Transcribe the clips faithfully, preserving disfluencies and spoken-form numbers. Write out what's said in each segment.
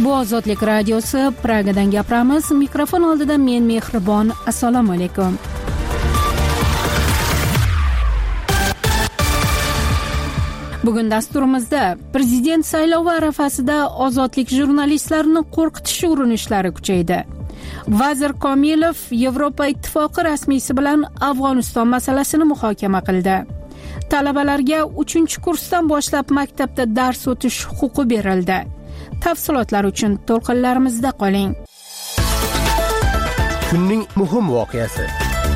Bu Ozodlik radiosi, Pragadan gapiramiz. Mikrofon oldida men Mehribon. Assalomu alaykum. Bugun dasturimizda prezident saylovi arafasida ozodlik jurnalistlarini qo'rqitish urinishlari kuchaydi. Vazir Komilov Yevropa Ittifoqi rasmiysi bilan Afg'oniston masalasini muhokama qildi. Talabalarga uchinchi kursdan boshlab maktabda dars o'tish huquqi berildi. Tafsilotlar uchun to'lqinlarimizda qoling. Kunning muhim voqeasi.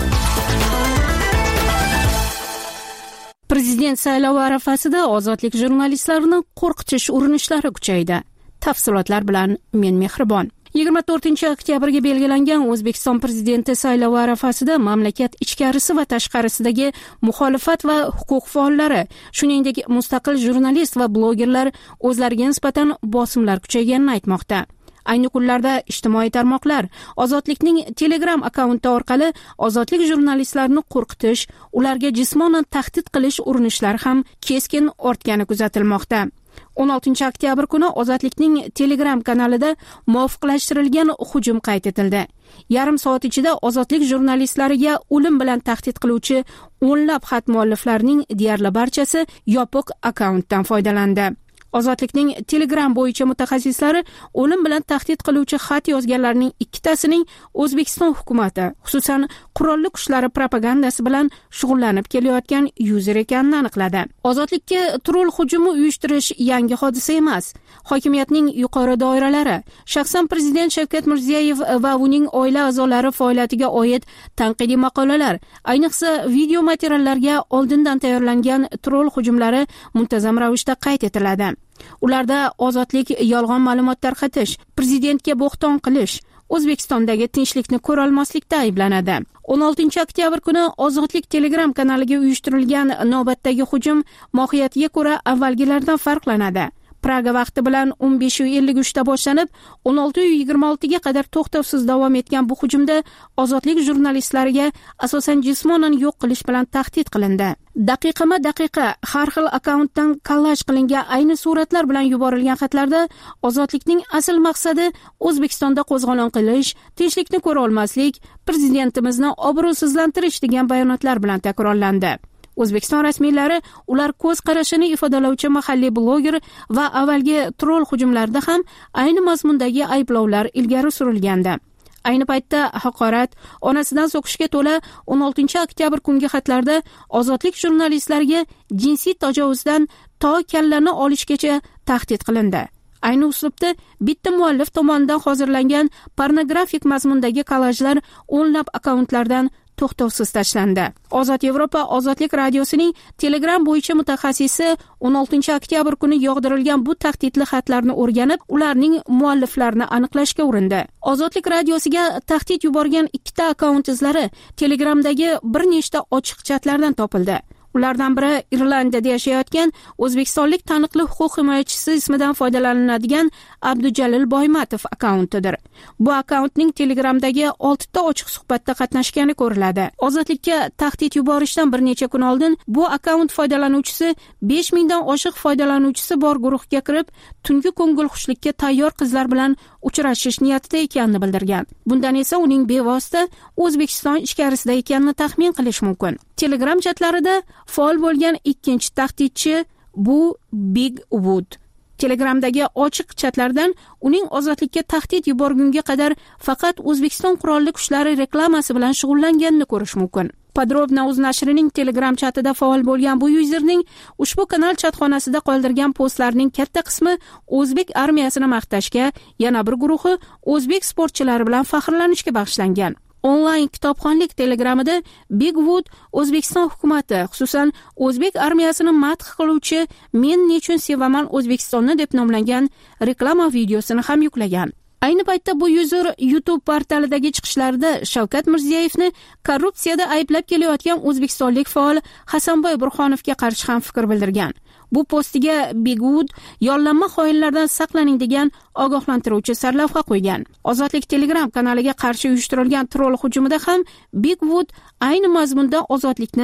Prezident saylovi arafasida ozodlik jurnalistlarini qo'rqitish urinishlari kuchaydi. Tafsilotlar bilan men Mehribon. yigirma to'rtinchi oktyabrga belgilangan O'zbekiston prezidenti saylovi arafasida mamlakat ichkarisi va tashqarisidagi muxolifat va huquq faollari, shuningdek mustaqil jurnalist va blogerlar o'zlariga nisbatan bosimlar kuchayganini aytmoqda. Ayni kunlarda ijtimoiy tarmoqlar Ozodlikning Telegram akkaunti orqali ozodlik jurnalistlarini qo'rqitish, ularga jismonan tahdid qilish urinishlari ham keskin ortgani kuzatilmoqda. o'n oltinchi oktyabr kuni Ozodlikning Telegram kanalida muvofiqlashtirilgan hujum qayd etildi. Yarim soat ichida ozodlik jurnalistlariga o'lim bilan tahdid qiluvchi o'nlab xat mualliflarining deyarli barchasi yopiq akkauntdan foydalandi. Ozodlikning Telegram bo'yicha mutaxassislari o'lim bilan tahdid qiluvchi xat yozganlarning ikkitasining O'zbekiston hukumati, xususan qurolli kuchlari propagandasi bilan shug'ullanib kelayotgan yuzer ekanini aniqladi. Ozodlikka troll hujumi uyushtirish yangi hodisa emas. Hokimiyatning yuqori doiralari, shaxsan prezident Shavkat Mirziyoyev va uning oila a'zolari faoliyatiga oid tanqidiy maqolalar, ayniqsa video materiallarga oldindan tayyorlangan troll hujumlari muntazam ravishda qayd etiladi. Ularda ozodlik yolg'on ma'lumot tarqatish, prezidentga bo'xton qilish, O'zbekistondagi tinchlikni ko'ra olmaslikda ayblanadi. o'n oltinchi oktyabr kuni Ozodlik Telegram kanaliga uyushtirilgan navbatdagi hujum mohiyatiga ko'ra avvalgilardan farqlanadi. Praga vaqti bilan o'n besh ellik uch da boshlanib, o'n olti yigirma olti ga qadar to'xtovsiz davom etgan bu hujumda ozodlik jurnalistlariga asosan jismonan yo'q qilish bilan tahdid qilindi. Daqiqama-daqiqa har xil akkauntdan kollaj qilingan ayni suratlar bilan yuborilgan xatlarda ozodlikning asl maqsadi O'zbekistonda qo'zg'olon qilish, tinchlikni ko'ra olmaslik, prezidentimizni obro'sizlantirish degan bayonotlar bilan takrorlandi. O'zbekiston rasmiylari ular ko'z qarashini ifodalovchi mahalliy bloger va avvalgi troll hujumlarda ham ayni mazmundagi ayblovlar ilgari surilgandi. Ayni paytda haqorat, onasidan so'kishga to'la o'n oltinchi oktyabr kungi xatlarda ozodlik jurnalistlariga jinsiy tajovuzdan to kallani olishgacha tahdid qilindi. Ayni uslubda bitta muallif tomonidan hozirlangan pornografik mazmundagi kollajlar o'nlab akkauntlardan to'xtovsiz tashlandi. Ozod Yevropa Ozodlik radiosining Telegram bo'yicha mutaxassisi o'n oltinchi oktyabr kuni yog'dirilgan bu tahdidli xatlarni o'rganib, ularning mualliflarini aniqlashga urindi. Ozodlik radiosiga tahdid yuborgan ikkita akkaunt izlari Telegramdagi bir nechta ochiq chatlardan topildi. Ulardan biri Irlandiyada yashayotgan o'zbekistonlik taniqli huquq himoyachisi ismidan foydalaniladigan Abdujalil Boymatov akkauntidir. Bu akkauntning Telegramdagi oltita ochiq suhbatda qatnashgani ko'riladi. Ozodlikka tahdid yuborishdan bir necha kun oldin bu akkaunt foydalanuvchisi besh mingdan oshiq foydalanuvchisi bor guruhga kirib, tungi ko'ngilxushlikka tayyor qizlar bilan uchrashish niyatida ekanini bildirgan. Bundan esa uning bevosita O'zbekiston ichkarisida ekanini taxmin qilish mumkin. Telegram chatlarida faol bo'lgan ikkinchi tahdidchi bu Big Wood. Telegramdagi ochiq chatlardan uning ozodlikka tahdid yuborgunga qadar faqat O'zbekiston qurolli kuchlari reklamasi bilan shug'ullanganini ko'rish mumkin. Podrobna o'z nashrining Telegram chatida faol bo'lgan bu yuzerning ushbu kanal chatxonasida qoldirgan postlarning katta qismi o'zbek armiyasini maqtashga, yana bir guruhi o'zbek sportchilari bilan faxrlanishga bag'ishlangan. Onlayn kitobxonlik Telegramida Big Wood O'zbekiston hukumati, xususan o'zbek armiyasini madh qiluvchi "Men nechun sevaman O'zbekistonni" deb nomlangan reklama videosini ham yuklagan. Ayni paytda bu yuzer YouTube portalidagi chiqishlarida Shavkat Mirziyoyevni korrupsiyada ayblab kelayotgan o'zbekistonlik faol Hasanboy Burxonovga qarshi ham fikr bildirgan. Bu postiga Big Wood yollanma xoinlardan saqlaning degan ogohlantiruvchi sarlavha qo'ygan. Ozodlik Telegram kanaliga qarshi uyushtirilgan troll hujumida ham Big Wood ayni mazmunda ozodlikni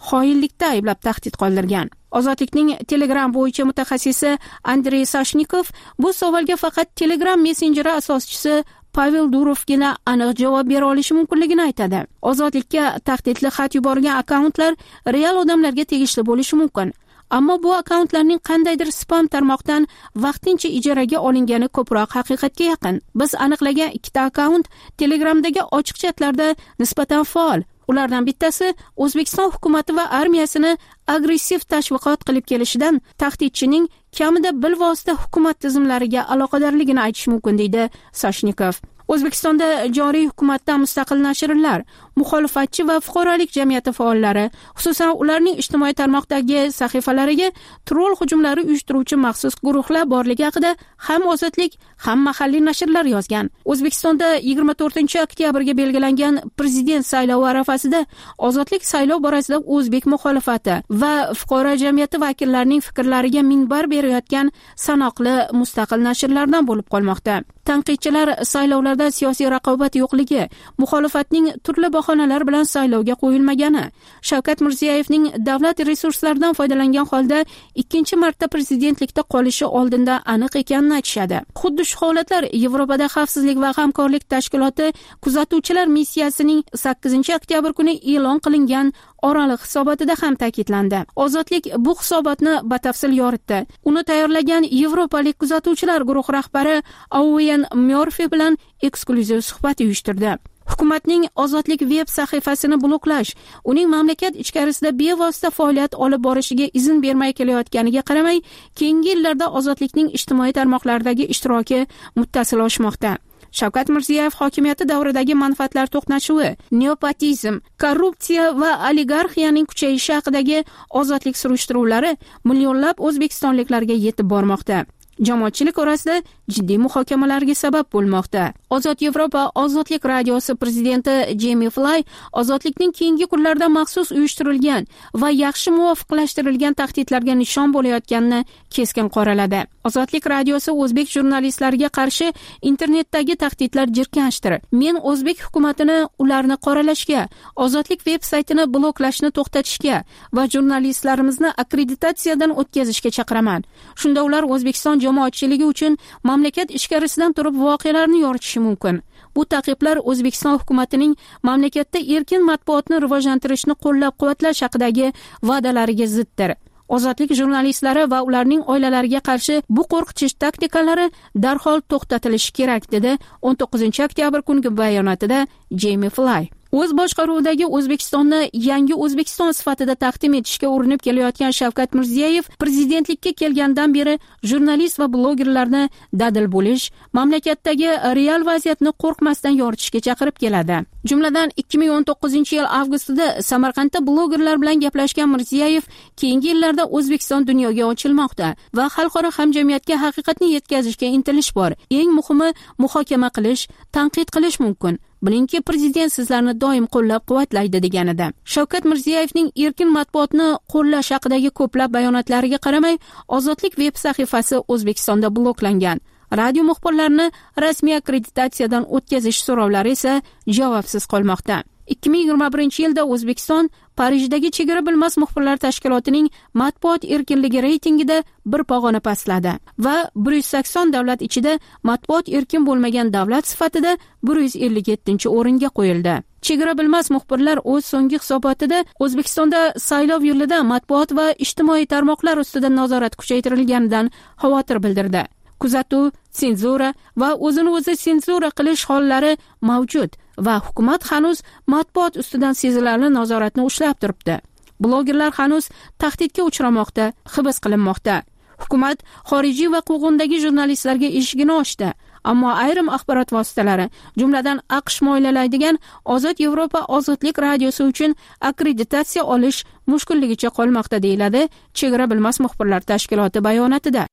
xoinlikda ayblab tahdid qoldirgan. Ozodlikning Telegram bo'yicha mutaxassisi Andrey Sashnikov bu savolga faqat Telegram messenjeri asoschisi Pavel Durovgina aniq javob bera olishi mumkinligini aytadi. Ozodlikka tahdidli xat yuborgan akkauntlar real odamlarga tegishli bo'lishi mumkin. Ammo bu akkauntlarning qandaydir spam tarmoqdan vaqtincha ijaraga olingani ko'proq haqiqatga yaqin. Biz aniqlagan ikkita akkaunt Telegramdagi ochiq chatlarda nisbatan faol. Ulardan bittasi O'zbekiston hukumati va armiyasini agressiv tashviqot qilib kelishidan tahdidchining kamida bilvosita hukumat tizimlariga aloqadorligini aytish mumkin, deydi Sashnikov. O'zbekistonda joriy hukumatdan mustaqil nashrlar, muxolifatchi va fuqarolik jamiyati faollari, xususan ularning ijtimoiy tarmoqdagi sahifalariga troll hujumlari uyushtiruvchi maxsus guruhlar borligi haqida ham Ozodlik, ham mahalliy nashrlar yozgan. O'zbekistonda yigirma to'rtinchi oktyabrga belgilangan prezident saylovi arafasida Ozodlik saylov borasida o'zbek muxolifati va fuqaro jamiyati vakillarining fikrlariga minbar berayotgan sanoqli mustaqil nashrlardan bo'lib qolmoqda. Tanqidchilar saylovlarda siyosiy raqobat yo'qligi, muxolifatning turli bahonalar bilan saylovga qo'yilmagani, Shavkat Mirziyoyevning davlat resurslaridan foydalangan holda ikkinchi marta prezidentlikda qolishi oldinda aniq ekanini aytishadi. Xuddi shu holatlar Yevropada xavfsizlik va hamkorlik tashkiloti kuzatuvchilar missiyasining sakkizinchi oktyabr kuni e'lon qilingan oraliq hisobotida ham ta'kidlandi. Ozodlik bu hisobotni batafsil yoritdi. Uni tayyorlagan Yevropalik kuzatuvchilar guruhi rahbari Owen Murphy bilan eksklyuziv suhbat uyushtirdi. Hukumatning Ozodlik veb sahifasini bloklash, uning mamlakat ichkarisida bevosita faoliyat olib borishiga izn bermay kelayotganiga qaramay, keyingi yillarda Ozodlikning ijtimoiy tarmoqlardagi ishtiroki muttasil oshmoqda. Shavkat Mirziyoyev hokimiyati davridagi manfaatlar to'qnashuvi, neopotizm, korrupsiya va oligarxiyaning kuchayishi haqidagi ozodlik surishtiruvlari millionlab o'zbekistonliklarga yetib bormoqda. Jamoatchilik orasida jiddiy muhokamalarga sabab bo'lmoqda. Ozod Yevropa Ozodlik radiosi prezidenti Jamie Fly ozodlikning keyingi kunlarda maxsus uyushtirilgan va yaxshi muvofiqlashtirilgan tahdidlarga nishon bo'layotganini keskin qoraladi. Ozodlik radiosi o'zbek jurnalistlariga qarshi internetdagi tahdidlar jirkanchdir. Men o'zbek hukumatini ularni qoralashga, Ozodlik veb-saytini bloklashni to'xtatishga va jurnalistlarimizni akkreditatsiyadan o'tkazishga chaqiraman. Shunda ular O'zbekiston jamoatchiligi uchun mamlakat ichkarisidan turib voqealarni yoritishi mumkin. Bu ta'qiblar O'zbekiston hukumatining mamlakatda erkin matbuotni rivojlantirishni qo'llab-quvvatlash haqidagi va'dalariga ziddir. Ozodlik jurnalistlari va ularning oilalariga qarshi bu qo'rqitish taktikalari darhol to'xtatilishi kerak, dedi o'n to'qqizinchi oktyabr kungi bayonotida Jamie Fly. O'z boshqaruvidagi O'zbekistonni yangi O'zbekiston sifatida taqdim etishga urinib kelayotgan Shavkat Mirziyoyev prezidentlikka kelgandan beri jurnalist va blogerlarni dadil bo'lish, mamlakatdagi real vaziyatni qo'rqmasdan yoritishga chaqirib keladi. Jumladan ikki ming o'n to'qqizinchi yil avgustida Samarqandda blogerlar bilan gaplashgan Mirziyoyev keyingi yillarda O'zbekiston dunyoga ochilmoqda va xalqaro hamjamiyatga haqiqatni yetkazishga intilish bor. Eng muhimi muhokama qilish, tanqid qilish mumkin. Bilingki, prezident sizlarni doim qo'llab-quvvatlaydi deganida. Shavkat Mirziyoyevning erkin matbuotni qo'llash haqidagi ko'plab bayonotlariga qaramay, Ozodlik veb sahifasi O'zbekistonda bloklangan. Radio muxbirlarini rasmiy akkreditatsiyadan o'tkazish so'rovlari esa javobsiz qolmoqda. ikki ming yigirma birinchi yilda O'zbekiston Parijdagi chegara bilmas muxbirlar tashkilotining matbuot erkinligi reytingida bir pog'ona pastladi va bir yuz sakson davlat ichida matbuot erkin bo'lmagan davlat sifatida bir yuz ellik yettinchi o'ringa qo'yildi. Chegara bilmas muxbirlar o'z so'nggi hisobotida O'zbekistonda saylov yilida matbuot va ijtimoiy tarmoqlar ustidan nazorat kuchaytirilganidan xavotir bildirdi. Kuzatuv, senzura va o'zini o'zi senzura qilish hollari mavjud va hukumat hanuz matbuot ustidan sezilarli nazoratni ushlab turibdi. Blogerlar hanuz tahdidga uchramoqda, hibs qilinmoqda. Hukumat xorijiy va quvg'indagi jurnalistlarga eshigini ochdi, ammo ayrim axborot vositalari, jumladan AQSh mo'ylalaydigan Ozod Yevropa Ozodlik radiosi uchun akkreditatsiya olish mushkulligicha qolmoqda, deyiladi Chegara bilmas muxbirlar tashkiloti bayonotida.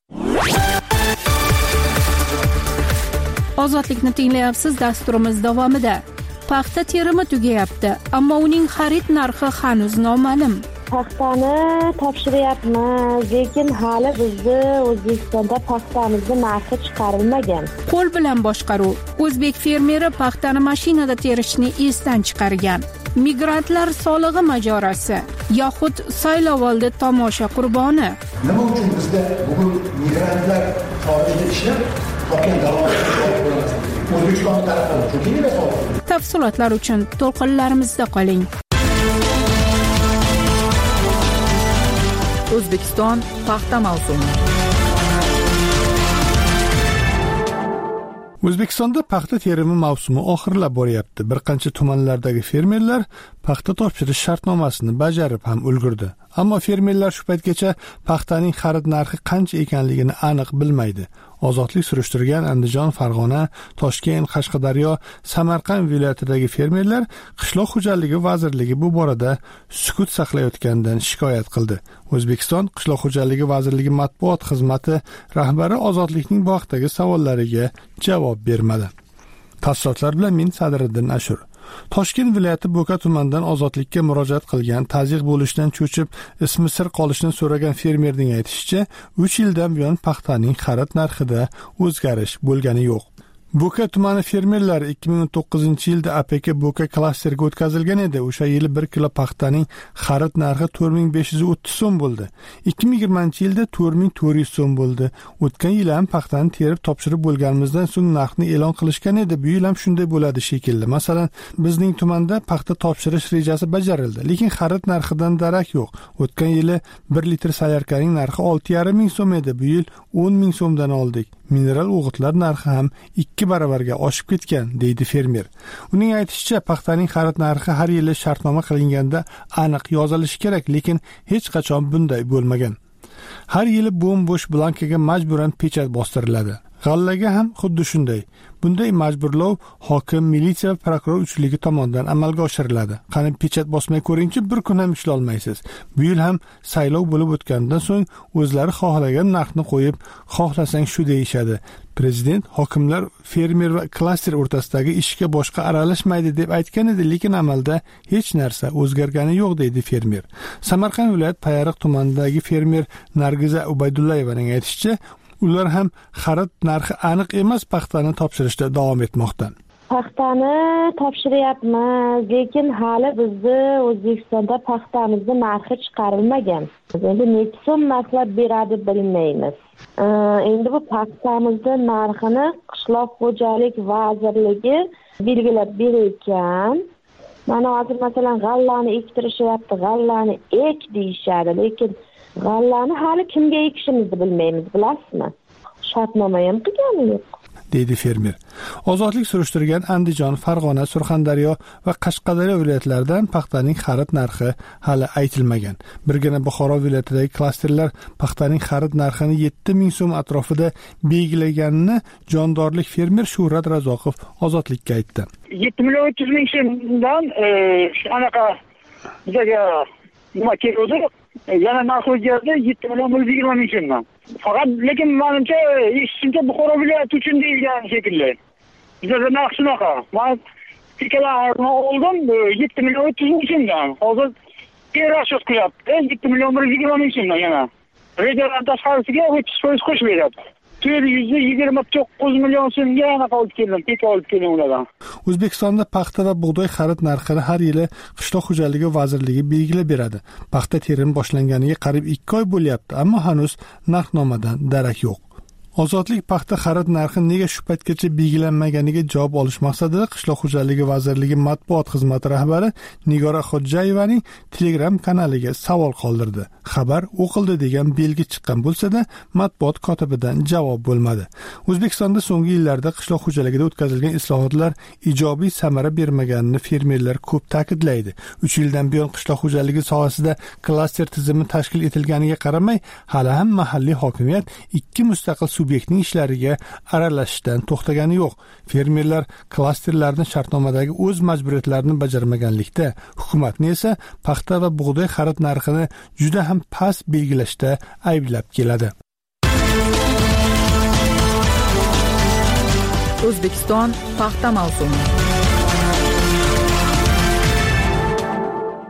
Ozodlikni tinglayapsiz. Dasturimiz davomida paxta terimi tugayapti, ammo uning xarid narxi hanuz noma'lum. Paxtani topshiryapmiz, lekin hali bizni O'zbekistonda paxtamizni narxi chiqarilmagan. Qo'l bilan boshqaruv. O'zbek fermeri paxtani mashinada terishni esdan chiqargan. Migrantlar solig'i mojarosi yoxud saylovoldi tomosha qurboni. Nima uchun bizda bugun migrantlar xorijda ishlab topgan daromad O'zbekiston tarafidan chunki nima soldi? Tafsilotlar uchun to'lqinlarimizda qoling. O'zbekiston paxta mavsumi. O'zbekistonda paxta terimi mavsumi oxirlab boryapti. Bir qancha tumanlardagi fermerlar paxta topshirish shartnomasini bajarib ham ulgurdi. Ammo fermerlar shu paytgacha paxtaning xarid narxi qancha ekanligini aniq bilmaydi. Ozodlik surishtirgan Andijon, Farg'ona, Toshkent, Qashqadaryo, Samarqand viloyatidagi fermerlar Qishloq xo'jaligi vazirligi bu borada sukut saqlayotganidan shikoyat qildi. O'zbekiston Qishloq xo'jaligi vazirligi matbuot xizmati rahbari Ozodlikning bu haqdagi savollariga javob bermadi. Tafsilotlar bilan men Sadriddin Ashur. Toshkent viloyati Bo'ka tumanidan Ozodlikka murojaat qilgan, tazyiq bo'lishdan cho'chib, ismi sir qolishni so'ragan fermerning aytishicha, uch yildan buyon paxtaning xarid narxida o'zgarish bo'lgani yo'q. Bo'ka tumani fermerlari ikki ming o'n to'qqizinchi yilda A P K Bo'ka klasterga o'tkazilgan edi. O'sha yili bir kilo paxtaning xarid narxi to'rt ming besh yuz o'ttiz so'm bo'ldi. ikki ming yigirmanchi yilda to'rt ming to'rt yuz so'm bo'ldi. O'tgan yil ham paxtani terib topshirib bo'lganimizdan so'ng narxni e'lon qilishgan edi. Bu yil ham shunday bo'ladi shekilli. Masalan, bizning tumanda paxta topshirish rejasi bajarildi, lekin xarid narxidan darak yo'q. O'tgan yili bir litr salyarkaning narxi olti yarim ming so'm edi. Bu yil o'n ming so'mdan oldik. Mineral o'g'itlar narxi ham ikki baravarga oshib ketgan, deydi fermer. Uning aytishicha, paxtaning xarid narxi har yili shartnoma qilinganda aniq yozilishi kerak, lekin hech qachon bunday bo'lmagan. Har yili bo'm-bo'sh blankaga majburan pechat bostiriladi. G'allaga ham xuddi shunday. Bunday majburlov hokim, militsiya va prokuror uchligi tomonidan amalga oshiriladi. Qani pechat bosmay ko'ringchi, bir kun ham ishlay olmaysiz. Bu yil ham saylov bo'lib o'tgandan so'ng o'zlari xohlagan narxni qo'yib, xohlasang shu deyishadi. Prezident hokimlar fermer va klaster o'rtasidagi ishga boshqa aralashmaydi deb aytgan edi, lekin amalda hech narsa o'zgargani yo'q, deydi fermer. Samarqand viloyat Payariq tumanidagi fermer Nargiza Ubaydullayevaning aytishicha, ular ham xarid narxi aniq emas paxtani topshirishda davom etmoqda. Paxtani topshiryapmiz, lekin hali bizni O'zbekistonda paxtamizni narxi chiqarilmagan. Endi necha so'm narxlab beradi bilmaymiz. Endi bu paxtamizni narxini Qishloq xo'jalik vazirligi belgilab bergan. Mana hozir masalan g'allani ektirishyapti, g'allani ek deyishadi, lekin g'allani hali kimga ekishimizni bilmaymiz, bilasizmi? Shartnoma ham qilgani yo'q, deydi fermer. Ozodlik surishtirgan Andijon, Farg'ona, Surxondaryo va Qashqadaryo viloyatlaridan paxtaning xarid narxi hali aytilmagan. Birgina Buxoro viloyatidagi klasterlar paxtaning xarid narxini yetti ming so'm atrofida belgilaganini jondorlik fermer Shuhrat Razoqov Ozodlikka aytdi. yetti million uch yuz ming so'mdan anaqa bizga nima keldi? Yana narx o'zgardi, yetti million bir yuz yigirma ming so'mdan. Faqat lekin menimcha eshitishimcha Buxoro viloyati uchun deyilgan shekilli. Bizda narx shunaqa. Men tikalarni oldim yetti million uch yuz ming so'mdan. Hozir terashot qilyapti, yetti million bir yuz yigirma ming so'mdan yana. Rejadan tashqarisiga o'ttiz foiz qo'shib beradi. to'rt yuz yigirma to'qqiz million so'mga anaqa olib keldim, tek olib keldim ulardan. O'zbekistonda paxta va bug'doy xarid narxini har yili Qishloq xo'jaligi vazirligi belgilab beradi. Paxta terimi boshlanganiga qariyb ikki oy bo'lyapti, ammo hanuz narxnomadan darak yo'q. Ozodlik paxta xarid narxi nega shu paytgacha belgilanmaganiga javob olish maqsadida Qishloq xo'jaligi vazirligi matbuot xizmati rahbari Nigora Xo'jayevaning Telegram kanaliga savol qoldirdi. Xabar o'qildi degan belgi chiqqan bo'lsa-da, matbuot kotibidan javob bo'lmadi. O'zbekistonda so'nggi yillarda qishloq xo'jaligida o'tkazilgan islohotlar ijobiy samara bermaganini fermerlar ko'p ta'kidlaydi. uch yildan buyon qishloq xo'jaligi sohasida klaster tizimi tashkil etilganiga qaramay, hali ham mahalliy hokimiyat ikki mustaqil subyektning ishlariga aralashishdan to'xtagani yo'q. Fermerlar klasterlarni shartnomadagi o'z majburiyatlarini bajarmaganlikda, hukumatni esa paxta va bug'doy xarid narxini juda ham past belgilashda ayblab keladi. O'zbekiston paxta mavsumi.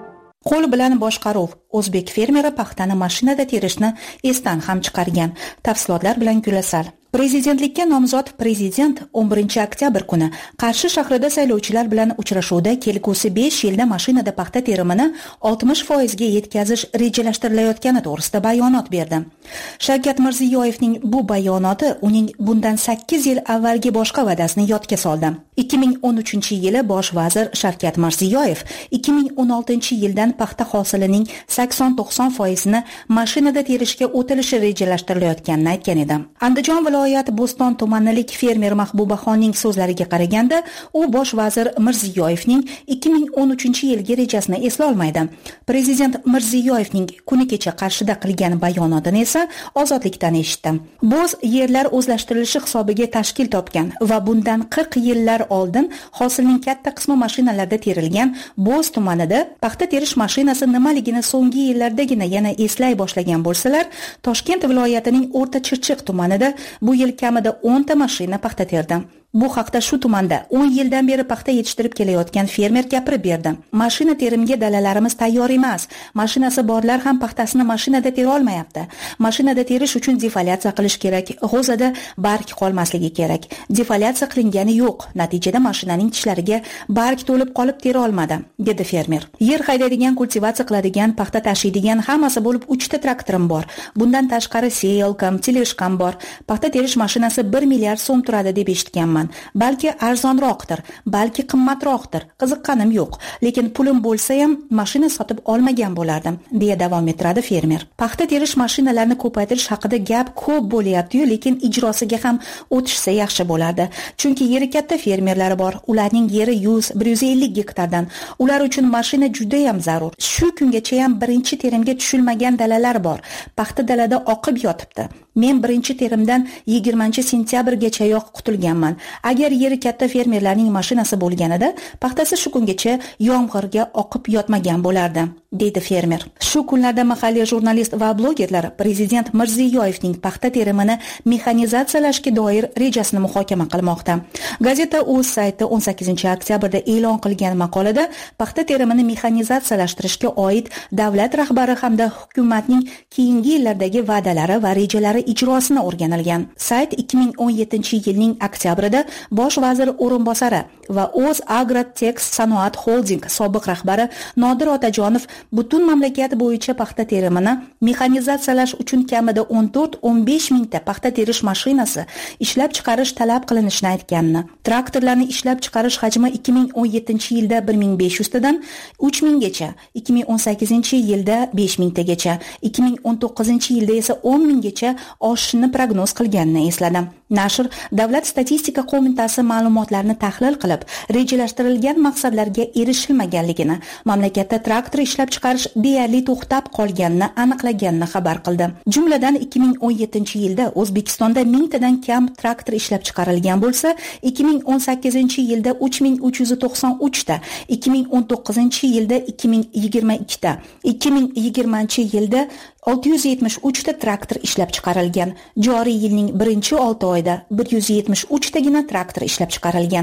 Qo'l bilan boshqaruv. O'zbek fermeri paxtani mashinada terishni esdan ham chiqargan. Tafsilotlar bilan Gulasal. Prezidentlikka nomzod prezident o'n birinchi oktyabr kuni Qarshi shahrida saylovchilar bilan uchrashuvda kelgusi besh yilda mashinada paxta terimini oltmish foizga yetkazish rejalashtirilayotgani to'g'risida bayonot berdi. Shavkat Mirziyoyevning bu bayonoti uning bundan sakkiz yil avvalgi boshqa va'dasini yodga soldi. ikki ming o'n uchinchi yili bosh vazir Shavkat Mirziyoyev ikki ming o'n oltinchi yildan paxta hosilining sakson to'qson foizini mashinada terishga o'tilishi rejalashtirilayotganini aytgan edi. Andijon viloyat Bo'ston tumanilik fermer Mahbubaxonning so'zlariga qaraganda, u bosh vazir Mirziyoyevning ikki ming o'n uchinchi yilgi rejasini esla olmaydi. Prezident Mirziyoyevning kuni kecha Qarshida qilgan bayonotini esa Ozodlikdan eshitdi. Bo'z yerlar o'zlashtirilishi hisobiga tashkil topgan va bundan qirq yillar oldin hosilning katta qismi mashinalarda terilgan Bo'z tumanida paxta terish mashinasi nimaligini so'nggi yillardagina yana eslay boshlagan bo'lsalar, Toshkent viloyatining O'rta Chirchiq tumanida bu yil kamida o'n ta mashina paxta terdi. Bu haqda shu tumanda o'n yildan beri paxta yetishtirib kelayotgan fermer gapirib berdi. Mashina terimga dalalarimiz tayyor emas. Mashinasi borlar ham paxtasini mashinada tera olmayapti. Mashinada terish uchun defoliatsiya qilish kerak. G'o'zada barg qolmasligi kerak. Defoliatsiya qilingani yo'q. Natijada mashinaning tishlariga barg to'lib qolib tera olmadi, dedi fermer. Yer haydaydigan, kultivatsiya qiladigan, paxta tashiydigan hammasi bo'lib uchta traktorim bor. Bundan tashqari seyilkam, teleshkam bor. Paxta terish mashinasi bir milliard so'm turadi deb eshitganman. Balki arzonroqdir, balki qimmatroqdir. Qiziqqanim yo'q, lekin pulim bo'lsa ham mashina sotib olmagan bo'lardim, deya davom ettiradi fermer. Paxta terish mashinalarini ko'paytirish haqida gap ko'p bo'lyapti-yu, lekin ijrosiga ham o'tishsa yaxshi bo'lardi. Chunki yeri katta fermerlari bor. Ularning yeri yuz bir yuz ellik gektardan. Ular uchun mashina juda ham zarur. Shu kungacha ham birinchi terimga tushilmagan dalalar bor. Paxta dalada oqib yotibdi. Men birinchi terimdan yigirmanchi sentyabrgacha yoq qutulganman. Agar yeri katta fermerlarning mashinasi bo'lganida, paxtasi shu kungacha yomg'irga oqib yotmagan bo'lardi, deydi fermer. Shu kunlarda mahalliy jurnalist va blogerlar prezident Mirziyoyevning paxta terimini mexanizatsiyalashga doir rejasini muhokama qilmoqda. Gazeta o'z sayti o'n sakkizinchi oktyabrda e'lon qilgan maqolada paxta terimini mexanizatsiyalashtirishga oid davlat rahbari hamda hukumatning keyingi yillardagi va'dalari va rejalari ijrosini o'rganilgan. Sayt ikki ming o'n yettinchi yilning oktyabrida bosh vazir o'rinbosari va O'z Agrotex Sanoat Holding sobiq rahbari Nodir Otajonov butun mamlakat bo'yicha paxta terimini mexanizatsiyalash uchun kamida o'n to'rt o'n besh mingta paxta terish mashinasi ishlab chiqarish talab qilinishini aytganini. Traktorlarni ishlab chiqarish hajmi ikki ming o'n yettinchi yilda bir ming besh yuz tadan uch minggacha, ikki ming o'n sakkizinchi yilda besh ming tagacha, ikki ming o'n to'qqizinchi yilda esa o'n minggacha oshishini prognoz qilganini esladi. Nashr Davlat statistika qo'mitasi ma'lumotlarini tahlil qilib, rejalashtirilgan maqsadlarga erishilmaganligini, mamlakatda traktor ishlab chiqarish deyarli to'xtab qolganini aniqlaganini xabar qildi. Jumladan ikki ming o'n yettinchi yilda O'zbekistonda ming tadan kam traktor ishlab chiqarilgan bo'lsa, ikki ming o'n sakkizinchi yilda uch ming uch yuz to'qson uch ta, ikki ming o'n to'qqizinchi yilda ikki ming yigirma ikki ta, ikki ming yigirmanchi yilda olti yuz yetmish uch ta traktor ishlab chiqarilgan. Joriy yilning birinchi olti oyida bir yuz yetmish uch tagina traktor ishlab chiqarilgan.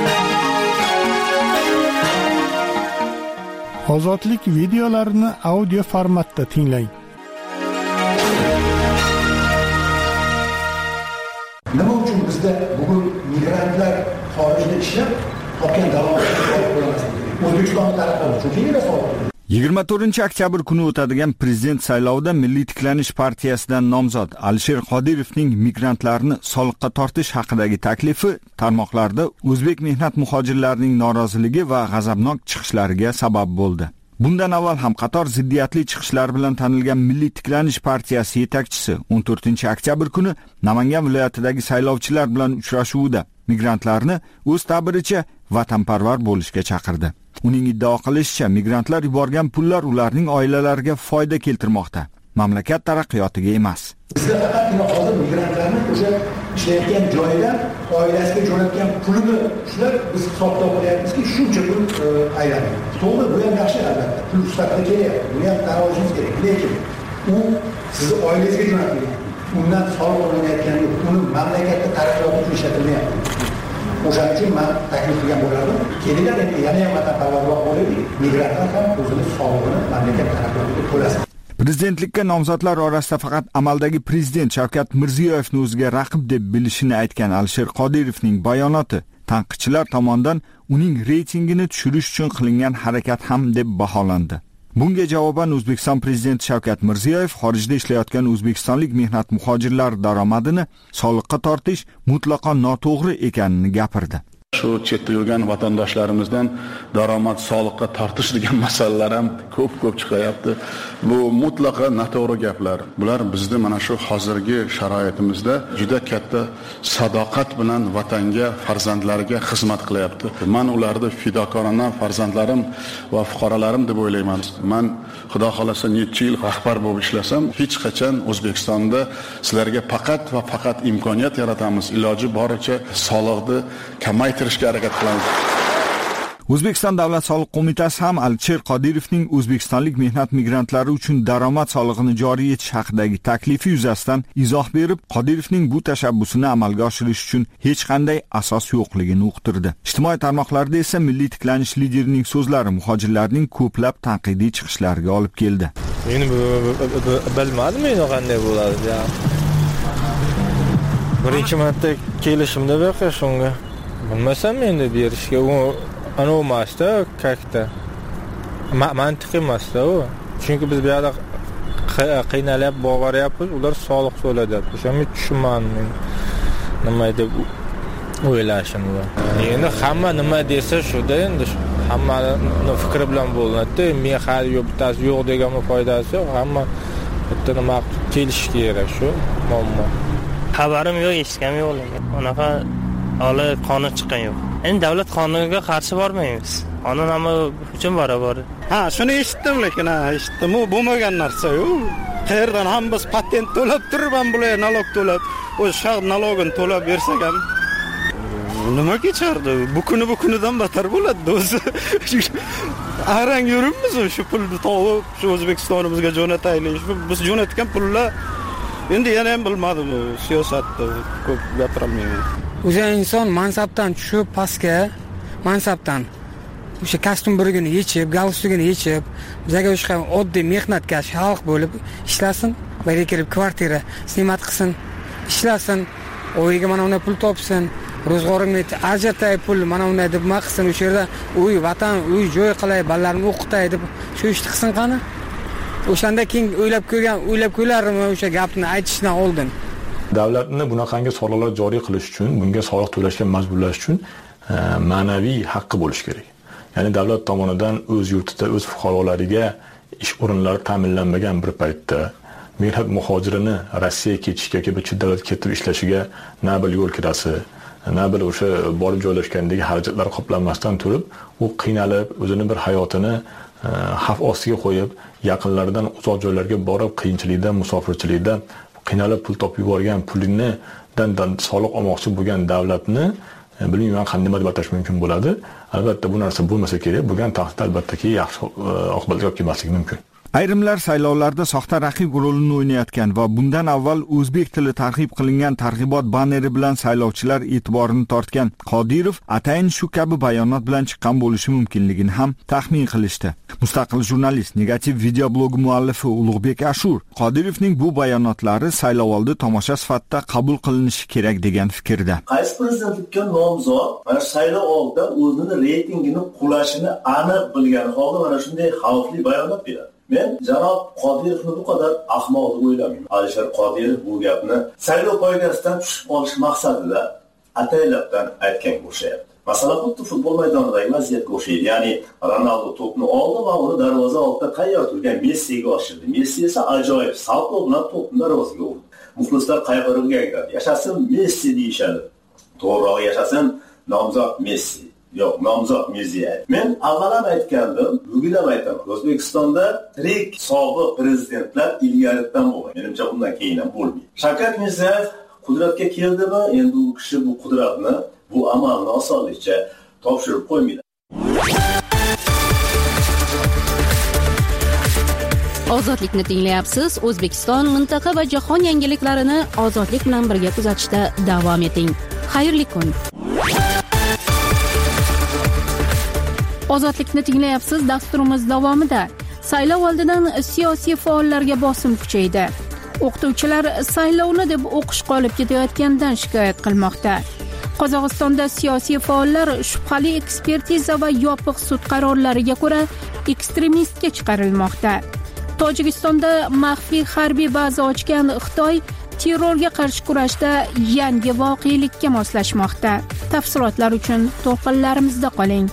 Ozodlik videolarini audio formatda tinglang. Nima uchun bizda bugun migrantlar xorijda ishlab topgan daromadni olib qo'ymaslik kerak? O'zbekiston tarafdori chunki nima savol? yigirma to'rtinchi oktyabr kuni o'tadigan prezident saylovida Milliy tiklanish partiyasidan nomzod Alisher Qodirovning migrantlarni soliqqa tortish haqidagi taklifi tarmoqlarda o'zbek mehnat muhojirlarining noroziligi va g'azabnok chiqishlariga sabab bo'ldi. Bundan avval ham qator ziddiyatli chiqishlar bilan tanilgan Milliy tiklanish partiyasi yetakchisi o'n to'rtinchi oktyabr kuni Namangan viloyatidagi saylovchilar bilan uchrashuvida migrantlarni o'z ta'biricha vatanparvar bo'lishga chaqirdi. Uning iddao qilishicha, migrantlar yuborgan pullar ularning oilalariga foyda keltirmoqda, mamlakat taraqqiyotiga emas. Bizda faqatgina hozir migrantlarni o'sha ishlayotgan joyidan oilasiga jo'natgan pulini shular biz hisobda qilyapmizki, shuncha pul aylanadi. To'g'ri, bu ham yaxshi albatta. Pul sifatida kelyapti. Buni ham tan olishimiz kerak. Lekin u sizni oilangizga jo'natilgan. Undan soliq olinayotgani yo'q. Uni mamlakatda taraqqiyot uchun ishlatilmayapti. O'shaning uchun men taklif qilgan bo'lardim. Kelinglar endi yana ham vatanparvarroq bo'laylik. Migrantlar ham o'zini sog'lig'ini mamlakat taraqqiyotiga to'lasin. Prezidentlikka nomzodlar orasida faqat amaldagi prezident Shavkat Mirziyoyevni o'ziga raqib deb bilishini aytgan Alisher Qodirovning bayonoti tanqidchilar tomonidan uning reytingini tushirish uchun qilingan harakat ham deb baholandi. Bunga javoban O'zbekiston prezidenti Shavkat Mirziyoyev xorijda ishlayotgan o'zbekistonlik mehnat muhojirlar daromadini soliqqa tortish mutlaqo noto'g'ri ekanini gapirdi. Shu chetda yurgan vatandoshlarimizdan daromad soliqqa tortish degan masalalar ham ko'p-ko'p chiqayapti. Bu mutlaqo noto'g'ri gaplar. Bular bizni mana shu hozirgi sharoitimizda juda katta sadoqat bilan vatanga, farzandlariga xizmat qilyapti. Men ularni fidokorona farzandlarim va fuqarolarim deb o'ylayman. Men Xudo xolasa necha yil rahbar bo'lib ishlasam, hech qachon O'zbekistonda sizlarga faqat va faqat imkoniyat yaratamiz. Iloji boricha soliqni kamaytirishga harakat qilamiz. O'zbekiston Davlat soliq qo'mitasi ham Alisher Qodirovning O'zbekistonlik mehnat migrantlari uchun daromad solig'ini joriy etish haqidagi taklifi yuzasidan izoh berib, Qodirovning bu tashabbusini amalga oshirish uchun hech qanday asos yo'qligini uqtirdi. Ijtimoiy tarmoqlarda esa milliy tiklanish liderining so'zlari muhojirlarning ko'plab tanqidiy chiqishlariga olib keldi. Men bilmadim endi qanday bo'ladi ya. Birinchi marta kelishimda baqa shunga. Bilmasam endi berishga u ana emasda, kakta. Mantiqiy emasda u. Chunki biz bu yerda qiynalib boryapmiz, ular soliq to'ladi. O'shani tushunmayman. Nima deb o'ylashimni. Endi hamma nima desa shuda endi hammaning fikri bilan bo'linadi. Men hali yo'q, bittasi yo'q degan foydasi yo'q. Hamma bitta nima kelish kerak shu muammo. Xabarim yo'q, eshitganim yo'q. Unaqa hali qonun chiqqan yo'q. Endi davlat qonuniga qarshi bormaymiz. Qonun hamma uchun barobar. Ha, shuni eshitdim, lekin ha, eshitdim. U bo'lmagan narsa-yu. Qayerdan ham biz patent to'lab turib ham bular nalog to'lab, o'sha shahar nalogini to'lab bersak ham nima kechardi? Bu kuni bu kunidan battar bo'ladi o'zi. Arang yuribmiz shu pulni topib, shu O'zbekistonimizga jo'nataylik. Biz jo'natgan pullar endi yana ham bilmadim, siyosatda ko'p gapirmayman. O'sha inson mansabdan tushib pastga, mansabdan o'sha kostyum burugini yechib, galstukini yechib, bizga o'sha oddiy mehnatkash xalq bo'lib ishlasin, va kelib kvartira siymat qilsin, ishlasin, o'yiga mana unday pul topsin, ro'zg'orimni ajratay pul mana unday deb maqsin, o'sha yerda uy, vatan, uy joy qilay, balalarni o'qitay deb shu ishni qilsin qani. O'shanda keyin o'ylab ko'rgan, o'ylab ko'rlarmi o'sha gapni aytishdan oldin. Davlatni bunaqangi soliqlar joriy qilish uchun, bunga soliq to'lashga majburlash uchun ma'naviy haqqi bo'lish kerak. Ya'ni davlat tomonidan o'z yurtida o'z fuqarolariga ish o'rinlari ta'minlanmagan bir paytda mehnat muhojirini Rossiyaga ketishga yoki bir chet davlatga ketib ishlashiga na bir yo'l kirasi, na bir o'sha borib joylashgandagi xarajatlar qoplanmasdan turib, u qiynalib, o'zini bir hayotini xavf ostiga qo'yib, yaqinlaridan uzoq joylarga borib, qiyinchilikdan, musofirchilikdan qiynalib pul topib yuborgan pulini dan soliq olmoqchi bo'lgan davlatni bilmayman qanday deb atash mumkin bo'ladi. Albatta bu narsa bo'lmasa kerak. Bo'lgan taqdirda albattaki yaxshi oqibatga olib kelmasligi mumkin. Ayrimlar saylovlarda soxta raqib rolini o'ynayotgan va bundan avval o'zbek tili targ'ib qilingan targ'ibot banneri bilan saylovchilar e'tiborini tortgan Qodirov atayin shu kabi bayonot bilan chiqqan bo'lishi mumkinligini ham taxmin qilishdi. Mustaqil jurnalist, negativ video blogi muallifi Ulug'bek Ashur Qodirovning bu bayonotlari saylovoldi tomosha sifatida qabul qilinishi kerak degan fikrda. Qaysi prezidentlikka nomzod mana saylov oldidan o'zining reytingini qulashini aniq bilgan holda mana shunday xavfli bayonot beradi. Men janob Qodirovni bu qadar ahmoq deb o'ylamayman. Alisher Qodirov bu gapni saylov poygasidan tushib olish maqsadida ataylabdan aytgan o'xshayapti. Masalan, xuddi futbol maydonidagi vaziyatga o'xshaydi. Ya'ni Ronaldo to'pni oldi va uni darvoza oldida tayyor turgan Messiga oshirdi. Messi esa ajoyib salto bilan to'pni darvozaga urdi. Muxlislar qayg'urishga aytadi. Yashasin Messi deyishadi. To'g'ri, yashasin nomzod Messi. Yo'q, nomzod Mirziyoyev. Men avval ham aytgandim, bugun ham aytaman. O'zbekistonda tirik sobiq prezidentlar ilgaridan bo'lgan. Menimcha bundan keyin ham bo'lmaydi. Shavkat Mirziyoyev qudratga keldimi, endi u kishi bu qudratni bu amalni osonlikcha topshirib qo'ymaydi. Ozodlikni tinglayapsiz. O'zbekiston, mintaqa va jahon yangiliklarini ozodlik bilan birga kuzatishda davom eting. Xayrli kun. Ozodlikni tinglayapsiz. Dasturimiz davomida saylov oldidan siyosiy faollarga bosim kuchaydi. O'qituvchilar saylovni deb o'qish qolib ketayotganidan shikoyat qilmoqda. Qozog'istonda siyosiy faollar shubhali ekspertiza va yopiq sud qarorlariga ko'ra ekstremistga chiqarilmoqda. Tojikistonda maxfiy harbiy baza ochgan Xitoy terrorga qarshi kurashda yangi voqelikka moslashmoqda. Tafsilotlar uchun to'lqinlarimizda qoling.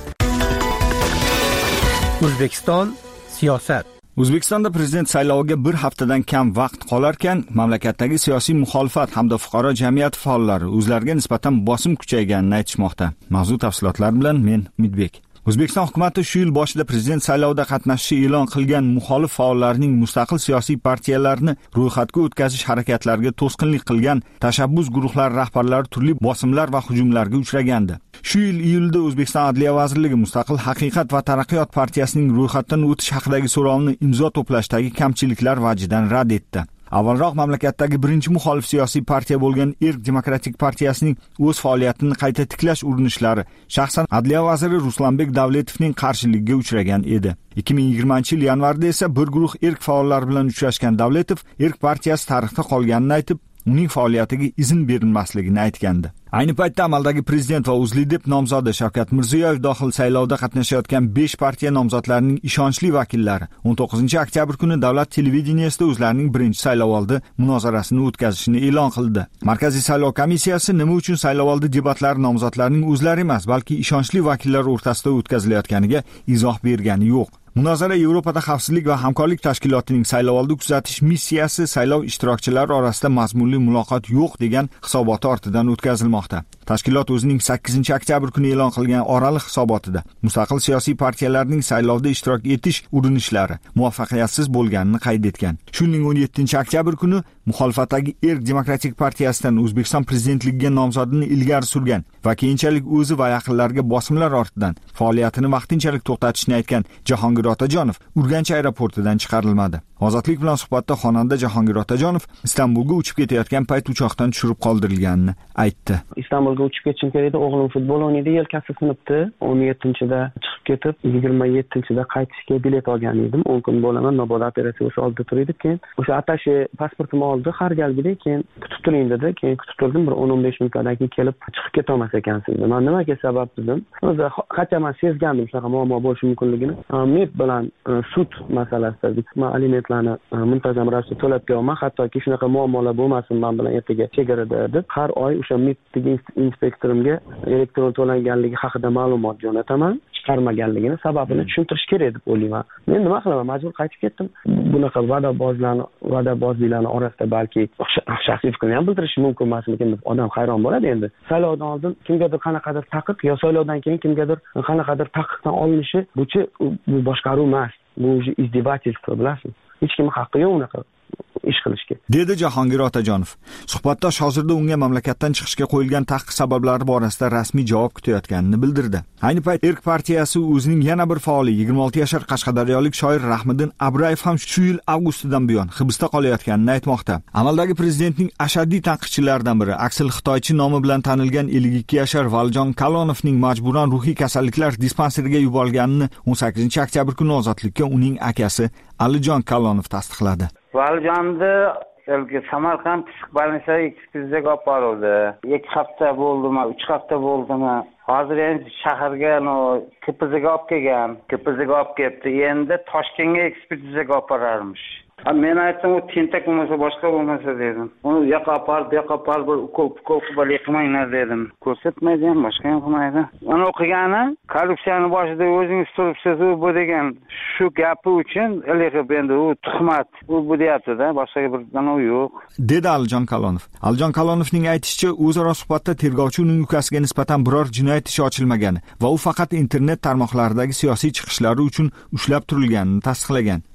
O'zbekiston siyosat. O'zbekistonda prezident sayloviga bir haftadan kam vaqt qolarkan, mamlakatdagi siyosiy muxolifat hamda fuqaro jamiyati faollari o'zlariga nisbatan bosim kuchayganini aytishmoqda. Mavzu tafsilotlari bilan men Umidbek. O'zbekiston hukumatı shu yil boshida prezident saylovida qatnashishi e'lon qilgan muxolif faollarning mustaqil siyosiy partiyalarni ro'yxatga o'tkazish harakatlariga to'sqinlik qilgan tashabbus guruhlari rahbarlari turli bosimlar va hujumlarga uchragandi. Shu yil iyulda O'zbekiston Adliya vazirligi Mustaqil haqiqat va taraqqiyot partiyasining ro'yxatdan o'tish haqidagi so'rovni imzo to'plashdagi kamchiliklar vajidan rad etdi. Avvalroq mamlakatdagi birinchi muxolif siyosiy partiya bo'lgan Erk Demokratik partiyasining o'z faoliyatini qayta tiklash urinishlari shaxsan Adliya vaziri Ruslanbek Davletovning qarshiligiga uchragan edi. ikki ming yigirmanchi yil yanvarda esa bir guruh Erk faollari bilan uchrashgan Davletov Erk partiyasi tarixda qolganini aytib, uning faoliyatiga izn berilmasligini aytgandi. Ayni paytda amaldagi prezident va UzLiDeP nomzodi Shavkat Mirziyoyev dohil saylovda qatnashayotgan besh partiya nomzodlarining ishonchli vakillari o'n to'qqizinchi oktyabr kuni davlat televideniyasida o'zlarining birinchi saylovoldi munozarasini o'tkazishini e'lon qildi. Markaziy saylov komissiyasi nima uchun saylovoldi debatlari nomzodlarining o'zlari emas, balki ishonchli vakillar o'rtasida o'tkazilayotganiga izoh bergani yo'q. Munozara Yevropada xavfsizlik va hamkorlik tashkilotining saylovoldi kuzatish missiyasi saylov ishtirokchilari orasida mazmunli muloqot yo'q degan hisoboti ortidan o'tkazilmoqda. Tashkilot o'zining sakkizinchi oktyabr kuni e'lon qilgan oraliq hisobotida mustaqil siyosiy partiyalarning saylovda ishtirok etish urinishlari muvaffaqiyatsiz bo'lganini qayd etgan. Shuningdek o'n yettinchi oktyabr kuni muxolifatdagi Erk Demokratik partiyasidan O'zbekiston prezidentligiga nomzodini ilgari surgan va keyinchalik o'zi va yaqinlariga bosimlar ortidan faoliyatini vaqtinchalik to'xtatishni aytgan Jahongir Otajonov Urganch aeroportidan chiqarilmadi. Ozodlik bilan suhbatda xonanda Jahongir Otajonov Istanbulga uchib ketayotgan payt uchoqdan tushirib qoldirilganini aytdi. Istanbulga uchib ketishim kerak edi. O'g'lim futbol o'ynaydi, yelkasi sinibdi. o'n yettinchida chiqib ketib, yigirma yettinchida qaytishga bilet olgan edim. o'n kun bo'laman, nobod operatsiya oldida turdik. Keyin o'sha attashi pasportimni oldi, har galgidek keyin kutib turing dedi. Keyin kutib turdim, bir o'n o'n besh minutdan keyin kelib chiqib keta olmas ekansiz. Men nimaga sabab dedim. O'zi qachon sezgandim shunaqa muammo bo'lishi mumkinligini. Men bilan sud masalasida alimentlarni muntazam ravishda to'lab kelaman, hattoki shunaqa muammolar bo'lmasin men bilan ertaga chegarada deb har oy o'sha M I P inspektorimga elektron to'langanligi haqida ma'lumot jo'nataman. Chiqarmaganligini sababini tushuntirish kerak deb o'ylayman. Men nima qilaman? Majbur qaytib ketdim. Bunaqa va'dabozlarni, va'dabozliklarni orasida balki shaxsiy fikrini ham bildirishi mumkin emasmikin deb odam hayron bo'ladi endi. Saylovdan oldin kimgadir qanaqadir taqiq yo saylovdan keyin kimgadir qanaqadir taqiqdan olinishi bu-chi bu boshqaruv emas. Bu izdevательство, bilasizmi? Hech kimning haqqi yo'q unaqa ish qilishga, dedi Jahongir Otajonov. Suhbatdosh hozirda unga mamlakatdan chiqishga qo'yilgan taqiq sabablari borasida rasmiy javob kutayotganini bildirdi. Ayni payt Erk partiyasi o'zining yana bir faoli yigirma olti yashar qashqadaryolik shoir Rahmiddin Abrayev ham shu yil avgustidan buyon hibsda qolayotganini aytmoqda. Amaldagi prezidentning ashaddiy tanqidchilaridan biri Aksel Xitoychi nomi bilan tanilgan ellik ikki yashar Valjon Kalonovning majburan ruhiy kasalliklar dispanseriga yuborilganini o'n sakkizinchi oktyabr kuni ozodlikka uning akasi Alijon Kalonov tasdiqladi. Valjonni Samarqand psixbolnitsa ekspertizaga olib boruvdi. ikki hafta bo'ldimi, uch hafta bo'ldimi? Hozir endi shaharga, no, K P Z ga olib kelgan. K P Z ga olib kelibdi. Endi Toshkentga ekspertizaga olib borarmish. Men aytdim, u tentak bo'lmasa boshqa bo'lmasa dedim. Uni yoqqa olib, bu yoqqa olib, bir ukol ukol qilib yiqmanglar dedim. Ko'rsatmaydi ham, boshqa ham qilmaydi. Uni o'qigani korrupsiyani boshida o'zingiz turibsiz, u bu degan shu gapi uchun ilg'ib endi u tuhmat, u bu deyapti-da, boshqa bir nima yo'q, dedi Alijon Kalonov. Alijon Kalonovning aytishicha, o'zaro suhbatda tergovchi uning ukasiga nisbatan biror jinoyat ishi ochilmagan va u faqat internet tarmoqlaridagi siyosiy chiqishlari uchun ushlab turilganini tasdiqlagan.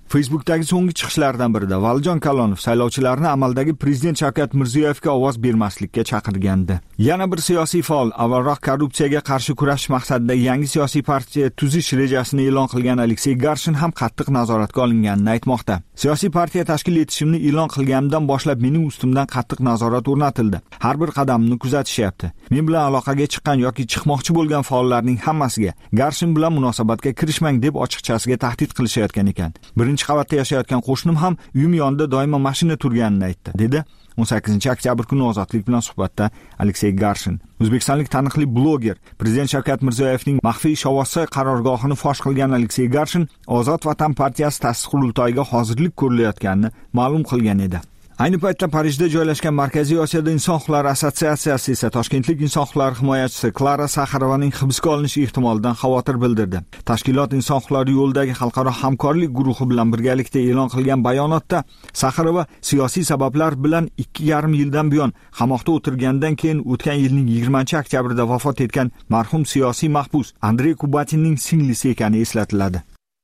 Facebookdagi so'nggi chiqishlardan birida Valijon Kalonov saylovchilarni amaldagi prezident Shavkat Mirziyoyevga ovoz bermaslikka chaqirgandi. Yana bir siyosiy faol avvalroq korrupsiyaga qarshi kurashish maqsadida yangi siyosiy partiya tuzish rejasini e'lon qilgan Aleksey Garshin ham qattiq nazoratga olinganini aytmoqda. Siyosiy partiya tashkil etishimni e'lon qilganimdan boshlab mening ustimdan qattiq nazorat o'rnatildi. Har bir qadamimni kuzatishyapti. Men bilan aloqaga chiqqan yoki chiqmoqchi bo'lgan faollarning hammasiga Garshin bilan munosabatga kirishmang deb ochiqchasiga tahdid qilishayotgan ekan. Birinchi qavatda yashayotgan qo'shnim ham uyim yonida doimo mashina turganini aytdi, dedi o'n sakkizinchi oktyabr kuni Ozodlik bilan suhbatda Aleksey Garshin. O'zbekistonlik taniqli bloger prezident Shavkat Mirziyoyevning maxfiy shovasi qarorgohini fosh qilgan Aleksey Garshin Ozod Vatan partiyasi ta'sis qurultoyiga hozirlik ko'rilayotganini ma'lum qilgan edi. Ayni paytda Parijda joylashgan Markaziy Osiyoda inson huquqlari assotsiatsiyasi esa toshkentlik inson huquqlari himoyachisi Klara Saxarovaning hibsga olinishi ehtimolidan xavotir bildirdi. Tashkilot inson huquqlari yo'lidagi xalqaro hamkorlik guruhi bilan birgalikda e'lon qilgan bayonotda Saxarova siyosiy sabablar bilan ikki yarim yildan buyon qamoqda o'tirgandan keyin o'tgan yilning yigirmanchi oktyabrida vafot etgan marhum siyosiy mahbus Andrey Kubatinning singlisi ekani eslatiladi.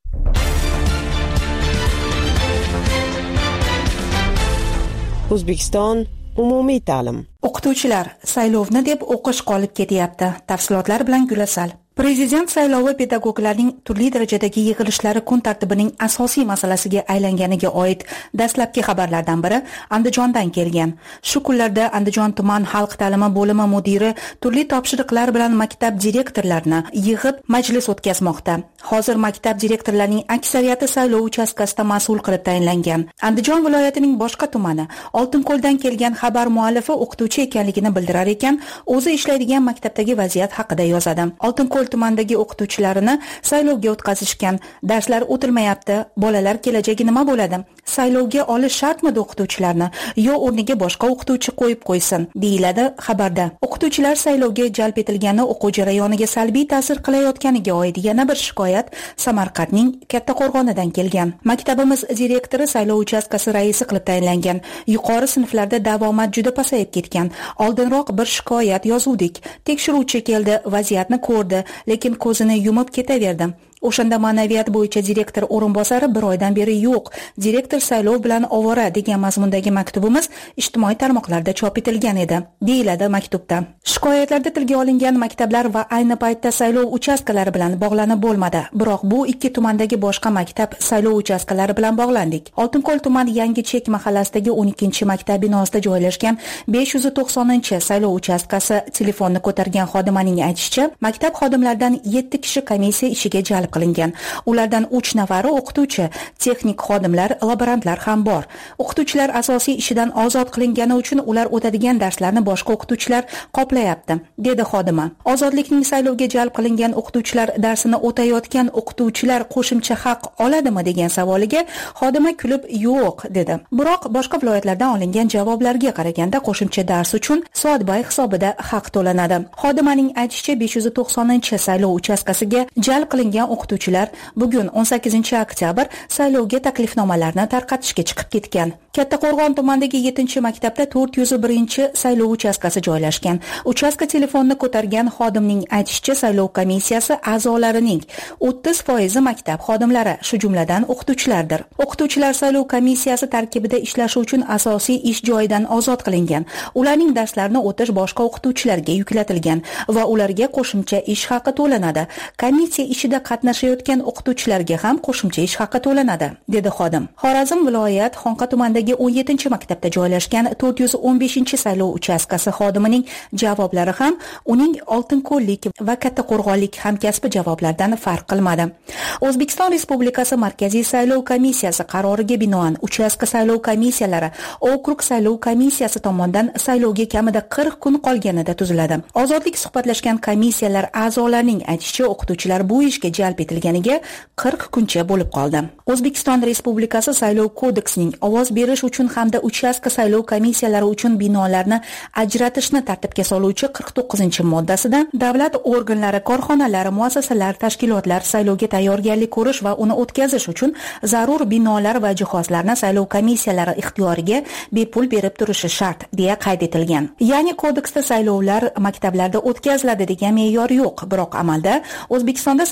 O'zbekiston umumiy ta'lim. O'qituvchilar saylovni deb o'qish qolib ketyapti. Tafsilotlar bilan Gulasal. Prezident saylovi pedagoglarning turli darajadagi yig'ilishlari kun tartibining asosiy masalasiga aylanganiga oid dastlabki xabarlardan biri Andijondan kelgan. Shu kunlarda Andijon tuman xalq ta'limi bo'limi mudiri turli topshiriqlar bilan maktab direktorlarini yig'ib majlis o'tkazmoqda. Hozir maktab direktorlarining aksariyati saylov uchastkasida mas'ul qilib tayinlangan. Andijon viloyatining boshqa tumani Oltinko'ldan kelgan xabar muallifi o'qituvchi ekanligini bildirar ekan, o'zi ishlaydigan maktabdagi vaziyat haqida yozadi. Oltinko'l tumanidagi o'qituvchilarini saylovga o'tkazishgan. Darslar o'tilmayapti. Bolalar kelajagi nima bo'ladi? Saylovga olish shartmidi o'qituvchilarni yo o'rniga boshqa o'qituvchi qo'yib qo'ysin, deyiladi xabarda. O'qituvchilar saylovga jalb etilgani o'quv jarayoniga salbiy ta'sir qilayotganiga oid yana bir shikoyat Samarqandning Kattaqo'rg'onidan kelgan. Maktabimiz direktori saylov uchastkasi raisi qilib tayinlangan. Yuqori sinflarda davomat juda pasayib ketgan. Oldinroq bir shikoyat yozuvdik. Tekshiruvchi keldi, vaziyatni ko'rdi, lekin ko'zini yumib ketaverdi. O'shanda ma'naviyat bo'yicha direktor o'rinbosari bir oydan beri yo'q. Direktor saylov bilan ovora degan mazmundagi maktubimiz ijtimoiy tarmoqlarda chop etilgan edi, deyiladi maktubda. Shikoyatlarda tilga olingan maktablar va ayni paytda saylov uchastkalari bilan bog'lanib bo'lmadi. Biroq bu ikki tumandagi boshqa maktab saylov uchastkalari bilan bog'landik. Oltinko'l tuman Yangi Chek mahallasidagi o'n ikkinchi maktab binosida joylashgan besh yuz to'qsoninchi saylov uchastkasi telefonni ko'targan xodimaning aytishicha, maktab xodimlaridan yetti kishi komissiya ishiga jalb qilingan. Ulardan uch nafari o'qituvchi, texnik xodimlar, laborantlar ham bor. O'qituvchilar asosiy ishidan ozod qilingani uchun ular o'tadigan darslarni boshqa o'qituvchilar qoplayapti, dedi xodima. Ozodlikning saylovga jalb qilingan o'qituvchilar darsini o'tayotgan o'qituvchilar qo'shimcha haq oladimi degan savoliga xodima kulib yo'q, dedi. Biroq boshqa viloyatlardan olingan javoblarga qaraganda qo'shimcha dars uchun soatbay hisobida haq to'lanadi. Xodimaning aytishicha, besh yuz to'qsoninchi saylov uchastkasiga jalb qilingan o'qituvchilar bugun o'n sakkizinchi oktyabr saylovga taklifnomalarni tarqatishga chiqib ketgan. Kattaqo'rg'on tumanidagi yettinchi maktabda to'rt yuz birinchi saylov uchastkasi joylashgan. Uchastka telefonni ko'targan xodimning aytishicha, saylov komissiyasi a'zolarining o'ttiz foizi maktab xodimlari, shu jumladan o'qituvchilardir. O'qituvchilar saylov komissiyasi tarkibida ishlashi uchun asosiy ish joyidan ozod qilingan. Ularning darslarini o'tish boshqa o'qituvchilarga yuklatilgan va ularga qo'shimcha ish haqi to'lanadi. Komissiya ishida qatnashayotgan o'qituvchilarga ham qo'shimcha ish haqi to'lanadi, dedi xodim. Xorazm viloyat Xonqa tumanidagi o'n yettinchi maktabda joylashgan to'rt yuz o'n beshinchi saylov uchastkasi xodimining javoblari ham uning Oltinko'llik va Kattaqo'rg'onlik hamkasbi javoblardan farq qilmadi. O'zbekiston Respublikasi Markaziy saylov komissiyasi qaroriga binoan uchastka saylov komissiyalari okrug saylov komissiyasi tomonidan saylovga kamida qirq kun qolganida tuziladi. Ozodlik suhbatlashgan komissiyalar a'zolarining aytishicha, o'qituvchilar bu ishga jalb etilganiga qirq kuncha bo'lib qoldi. O'zbekiston Respublikasi Saylov kodeksining ovoz berish uchun hamda uchastka saylov komissiyalari uchun binolarni ajratishni tartibga soluvchi qirq to'qqizinchi moddasida davlat organlari, korxonalar, muassasalar, tashkilotlar saylovga tayyorgarlik ko'rish va uni o'tkazish uchun zarur binolar va jihozlarni saylov komissiyalari ixtiyoriga bepul berib turishi shart, deya qayd etilgan. Ya'ni kodeksda saylovlar maktablarda o'tkaziladi degan me'yor yo'q, biroq amalda O'zbekistonda saylov uchastkasi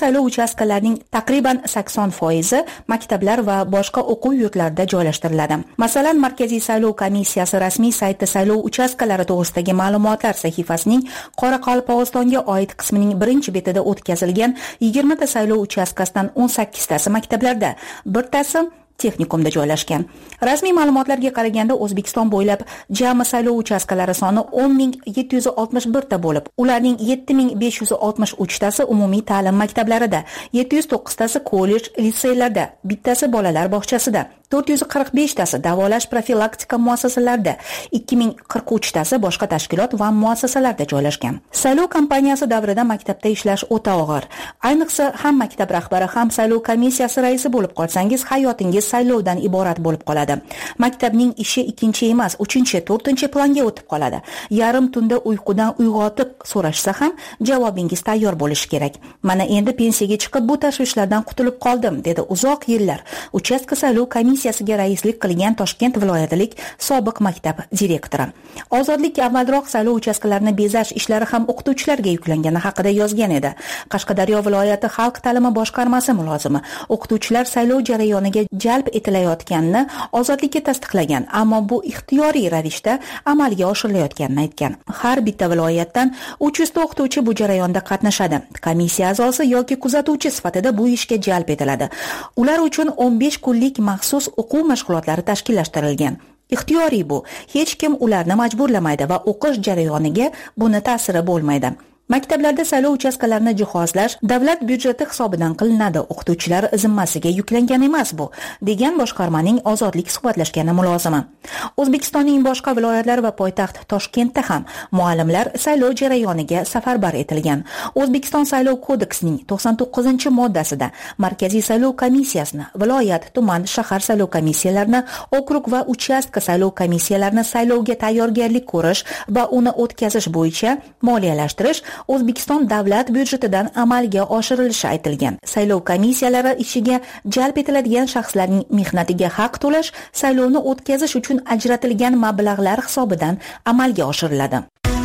uchastkalarining taqriban sakson foizi maktablar va boshqa o'quv yurtlarida joylashtiriladi. Masalan, Markaziy saylov komissiyasi rasmiy sayti saylov uchastkalari to'g'risidagi ma'lumotlar sahifasining Qoraqalpog'istonga oid qismining birinchi betida o'tkazilgan yigirma ta saylov uchastkasidan o'n sakkiztasi maktablarda, birtasi texnikumda joylashgan. Rasmiy ma'lumotlarga qaraganda O'zbekiston bo'ylab jami saylov uchastkalari soni o'n ming yetti yuz oltmish bir ta bo'lib, ularning yetti ming besh yuz oltmish uch tasi umumiy ta'lim maktablarida, yetti yuz to'qqiz tasi kollej, litseylarda, bittasi bolalar bog'chasida, to'rt yuz qirq besh tasi davolash profilaktika muassasalarida, ikki ming qirq uch tasi boshqa tashkilot va muassasalarda joylashgan. Saylov kampaniyasi davrida maktabda ishlash o'ta og'ir. Ayniqsa ham maktab rahbari ham saylov komissiyasi raisi bo'lib qolsangiz, hayotingiz saylovdan iborat bo'lib qoladi. Maktabning ishi ikkinchi emas, uchinchi, to'rtinchi planga o'tib qoladi. Yarim tunda uyqudan uyg'otib so'rashsa ham javobingiz tayyor bo'lishi kerak. Mana endi pensiyaga chiqib bu tashvishlardan qutulib qoldim, dedi uzoq yillar uchastka saylov komissiyasiga raislik qilgan Toshkent viloyatilik sobiq maktab direktori. Ozodlik avvalroq saylov uchastkalarini bezash ishlari ham o'qituvchilarga yuklangani haqida yozgan edi. Qashqadaryo viloyati xalq ta'limi boshqarmasi mulozimi o'qituvchilar saylov jarayoniga jalb etilayotganini ozodlikka tasdiqlagan, ammo bu ixtiyoriy ravishda amalga oshirilayotganini aytgan. Har bitta viloyatdan uch yuz ta o'qituvchi bu jarayonda qatnashadi. Komissiya a'zosi yoki kuzatuvchi sifatida bu ishga jalb etiladi. Ular uchun o'n besh kunlik maxsus o'quv mashg'ulotlari tashkillashtirilgan. Ixtiyoriy bu. Hech kim ularni majburlamaydi va o'qish jarayoniga buni ta'siri bo'lmaydi. Maktablarda saylov uchastkalarini jihozlash davlat byudjeti hisobidan qilinadi. O'qituvchilar zimmasiga yuklangan emas bu, degan boshqarmaning ozodlik suhbatlashgani mulozimi. O'zbekistonning boshqa viloyatlari va poytaxt Toshkentda ham muallimlar saylov jarayoniga safarbar etilgan. O'zbekiston saylov kodeksining to'qson to'qqizinchi moddasida Markaziy saylov komissiyasini, viloyat, tuman, shahar saylov komissiyalarini, okrug va uchastka saylov komissiyalarini saylovga tayyorgarlik ko'rish va uni o'tkazish bo'yicha moliyalashtirish O'zbekiston davlat byudjetidan amalga oshirilishi aytilgan. Saylov komissiyalari ishiga jalb etiladigan shaxslarning mehnatiga haq to'lash saylovni o'tkazish uchun ajratilgan mablag'lar hisobidan amalga oshiriladi.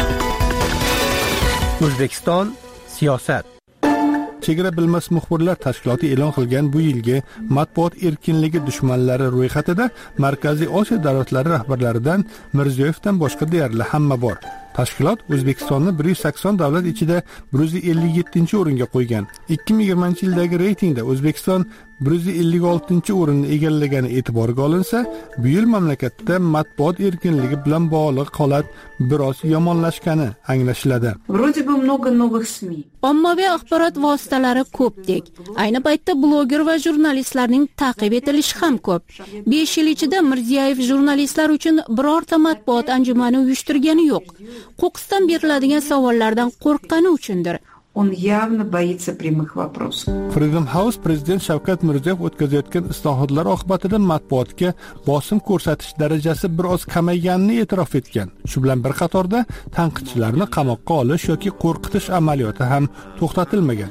O'zbekiston siyosat. Chegara bilmas muxbirlar tashkiloti e'lon qilgan bu yilgi matbuot erkinligi dushmanlari ro'yxatida Markaziy Osiyo davlatlari rahbarlaridan Mirziyoyevdan boshqa deyarli hamma bor. Tashkilot O'zbekistonni bir yuz sakson davlat ichida bir yuz ellik yettinchi o'ringa qo'ygan. ikki ming yigirmanchi yildagi reytingda O'zbekiston bir yuz ellik oltinchi o'rinni egallagani e'tiborga olinsa, bu yil mamlakatda matbuot erkinligi bilan bog'liq holat biroz yomonlashgani anglashiladi. Вроде бы много новых СМИ. Ommaviy axborot vositalari ko'pdek. Ayni paytda bloger va jurnalistlarning ta'qib etilishi ham ko'p. besh yil ichida Mirziyoyev jurnalistlar uchun birorta matbuot anjumani uyushtirgani yo'q. Qo'qqisdan beriladigan savollardan qo'rqqani uchundir. Он явно боится прямых вопросов. Freedom House prezident Shavkat Mirziyoyev o'tkazayotgan islohotlar oqibatida matbuotga bosim ko'rsatish darajasi biroz kamayganini e'tirof etgan. Shu bilan bir qatorda tanqidchilarni qamoqqa olish yoki qo'rqitish amaliyoti ham to'xtatilmagan.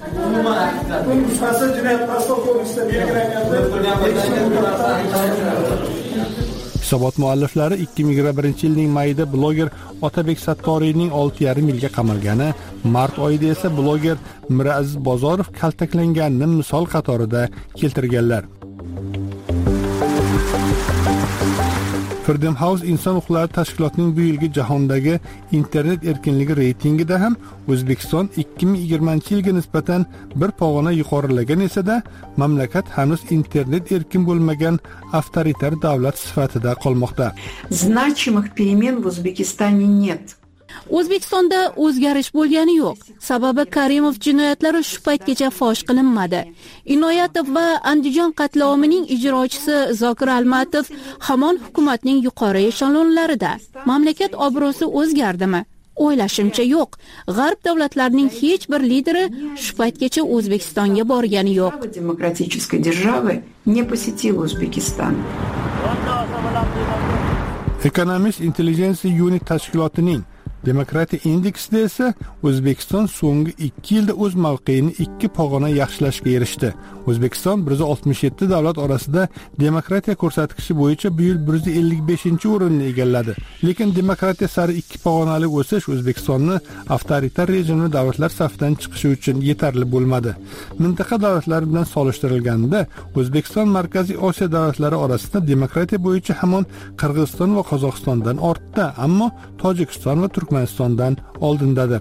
Hisobot mualliflari ikki ming yigirma birinchi yilning mayida bloger Otabek Sattoriyning olti yarim yilga qamalgani, mart oyida esa bloger Miraziz Bozorov kaltaklanganini misol qatorida keltirganlar. Freedom House inson huquqlari tashkilotining bu yilgi jahondagi internet erkinligi reytingida ham O'zbekiston ikki ming yigirmanchi yilga nisbatan bir pog'ona yuqorilagan esa-da, mamlakat hanuz internet erkin bo'lmagan avtoritar davlat sifatida qolmoqda. Значимых перемен в Узбекистане нет. O'zbekistonda o'zgarish bo'lgani yo'q. Sababi Karimov jinoyatlari shu paytgacha fosh qilinmadi. Inoyatov va Andijon qatlomining ijrochisi Zokir Almatov hamon hukumatning yuqori eshelonlarida. Mamlakat obro'si o'zgardimi? O'ylashimcha yo'q. G'arb davlatlarining hech bir lideri shu paytgacha O'zbekistonga borgani yo'q. Demokratической державы не посетил Узбекистан. Economist Intelligence Unit tashkilotining Demokratiya indeksida esa O'zbekiston so'nggi ikki yilda o'z mavqeini ikki pog'ona yaxshilashga erishdi. O'zbekiston bir yuz oltmish yetti davlat orasida demokratiya ko'rsatkichi bo'yicha bu yil bir yuz ellik beshinchi o'rinni egalladi. Lekin demokratiya sari ikki pog'onali o'sish O'zbekistonni avtoritar rejimli davlatlar safidan chiqishi uchun yetarli bo'lmadi. Mintaqa davlatlari bilan solishtirilganda O'zbekiston Markaziy Osiyo davlatlari orasida demokratiya bo'yicha hamon Qirg'iziston va Qozog'istondan ortda, ammo Tojikiston va Turkmanistondan oldindadir.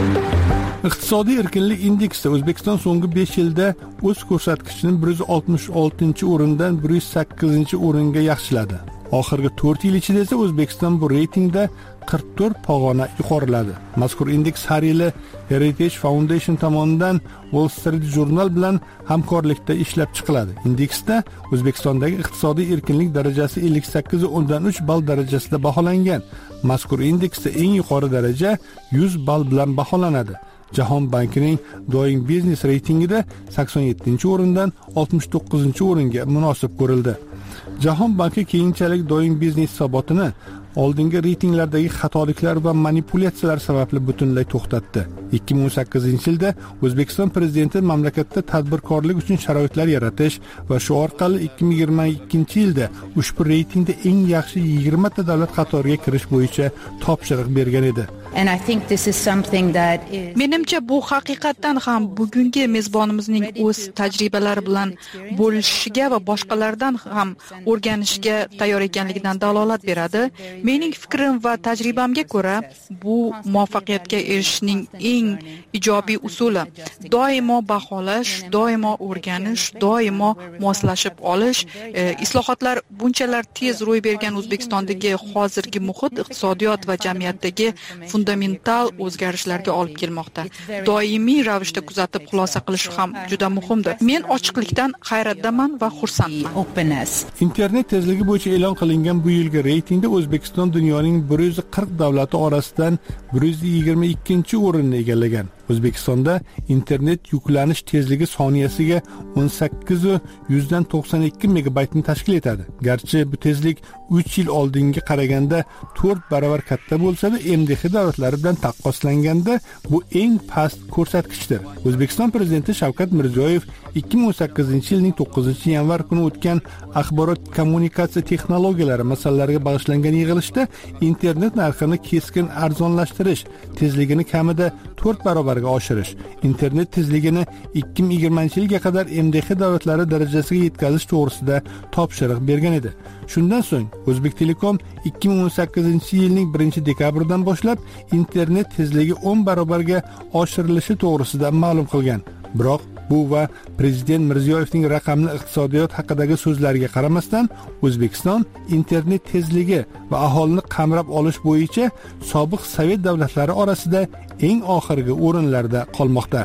Iqtisodiy erkinlik indeksida O'zbekiston so'nggi besh yilda o'z ko'rsatkichini bir yuz oltmish oltinchi o'rindan bir yuz sakkizinchi o'ringa yaxshiladi. Oxirgi to'rt yil ichida esa O'zbekiston bu reytingda qirq to'rt pog'ona yuqoriladi. Mazkur indeks har yili Heritage Foundation tomonidan Wall Street Journal bilan hamkorlikda ishlab chiqiladi. Indeksda O'zbekistondagi iqtisodiy erkinlik darajasi ellik sakkiz nuqta o'ndan uch ball darajasida baholangan. Mazkur indeksda eng yuqori daraja yuz ball bilan baholanadi. Jahon bankining Doing Business reytingida sakson yettinchi o'rindan oltmish to'qqizinchi o'ringa munosib ko'rildi. Jahon banki keyinchalik Doing Business hisobotini oldingi reytinglardagi xatoliklar va manipulyatsiyalar sababli butunlay to'xtatdi. ikki ming o'n sakkizinchi yilda O'zbekiston prezidenti mamlakatda tadbirkorlik uchun sharoitlar yaratish va shu orqali ikki ming yigirma ikkinchi yilda ushbu reytingda eng yaxshi yigirma ta davlat qatoriga kirish bo'yicha topshiriq bergan edi. And I think this is something that is Menimcha bu haqiqatan ham bugungi mezbonimizning o'z tajribalari bilan bo'lishishiga va boshqalardan ham o'rganishga tayyor ekanligidan dalolat beradi. Mening fikrim va tajribamga ko'ra, bu muvaffaqiyatga erishishning eng ijobiy usuli doimo baholash, doimo o'rganish, doimo moslashib olish. E, islohotlar bunchalar tez ro'y bergan O'zbekistondagi hozirgi muhit iqtisodiyot va jamiyatdagi fundamental o'zgarishlarga olib kelmoqda. Doimiy ravishda kuzatib xulosa qilish ham juda muhimdir. Men ochiqlikdan hayratdaman va xursandman. Internet tezligi bo'yicha e'lon qilingan bu yilgi reytingda O'zbekiston dunyoning bir yuz qirq davlati orasidan bir yuz yigirma ikkinchi o'rinni egallagan. O'zbekistonda internet yuklanish tezligi soniyasiga o'n sakkiz yuzdan to'qson ikki megabaytni tashkil etadi. Garchi bu tezlik uch yil oldinga qaraganda to'rt barobar katta bo'lsa-da, M D X davlatlari bilan taqqoslanganda bu eng past ko'rsatkichdir. O'zbekiston prezidenti Shavkat Mirziyoyev ikki ming o'n sakkizinchi yilning to'qqizinchi yanvar kuni o'tgan axborot kommunikatsiya texnologiyalari masalalariga bag'ishlangan yig'ilishda internet narxini keskin arzonlashtirish, tezligini kamida to'rt barobarga oshirish, internet tezligini ikki ming yigirmanchi yilga qadar M D X davlatlari darajasiga yetkazish to'g'risida topshiriq bergan edi. Shundan so'ng O'zbek Telekom ikki ming o'n sakkizinchi yilning birinchi dekabridan boshlab internet tezligi o'n barobarga oshirilishi to'g'risida ma'lum qilgan. Biroq bu va prezident Mirziyoyevning raqamli iqtisodiyot haqidagi so'zlariga qaramasdan, O'zbekiston internet tezligi va aholini qamrab olish bo'yicha sobiq Sovet davlatlari orasida eng oxirgi o'rinlarda qolmoqda.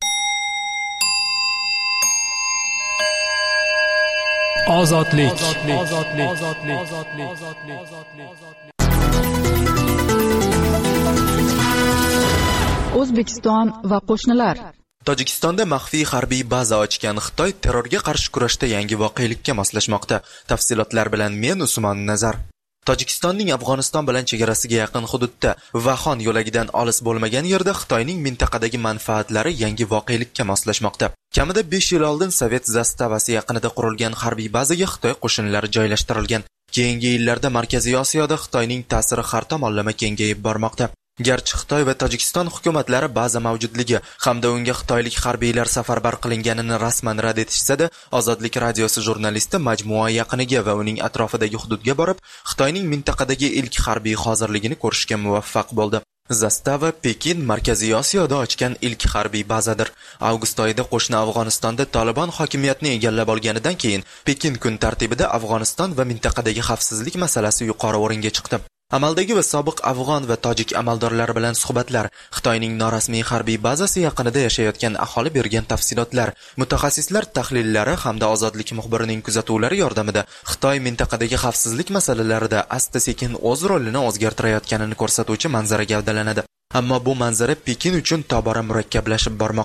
Ozodlik. O'zbekiston va qo'shnilar. Tojikistonda maxfiy harbiy baza ochgan Xitoy terrorga qarshi kurashda yangi voqelikka moslashmoqda. Tafsilotlar bilan men Usmon Nazar. Tojikistonning Afg'oniston bilan chegarasiga yaqin hududda Vaxon yo'lagidan olis bo'lmagan yerda Xitoyning mintaqadagi manfaatlari yangi voqelikka moslashmoqda. Kamida besh yil oldin Sovet zastavasi yaqinida qurilgan harbiy bazaga Xitoy qo'shinlari joylashtirilgan. Keyingi yillarda Markaziy Osiyoda Xitoyning ta'siri har tomonlama kengayib bormoqda. Garchi Xitoy va Tojikiston hukumatlari baza mavjudligi hamda unga xitoylik harbiylar safarbar qilinganini rasman rad etishsa-da, Ozodlik radiosi jurnalisti majmua yaqiniga va uning atrofidagi hududga borib, Xitoyning mintaqadagi ilk harbiy hozirligini ko'rishga muvaffaq bo'ldi. Zastava Pekin Markaziy Osiyoda ochgan ilk harbiy bazadir. Avgust oyida qo'shni Afg'onistonda Taliban hokimiyatni egallab olganidan keyin Pekin kun tartibida Afg'oniston va mintaqadagi xavfsizlik masalasi yuqori o'ringa chiqdi. Amaldagi va sobiq afg'on va tojik amaldorlari bilan suhbatlar, Xitoyning norasmiy harbiy bazasi yaqinida yashayotgan aholi bergan tafsilotlar, mutaxassislar tahlillari hamda Ozodlik muxbirining kuzatuvlari yordamida Xitoy mintaqadagi xavfsizlik masalalarida asta-sekin o'z rolini o'zgartirayotganini ko'rsatuvchi manzara gavdalanadi. Ammo bu manzara Pekin uchun tobora murakkablashib bormoqda.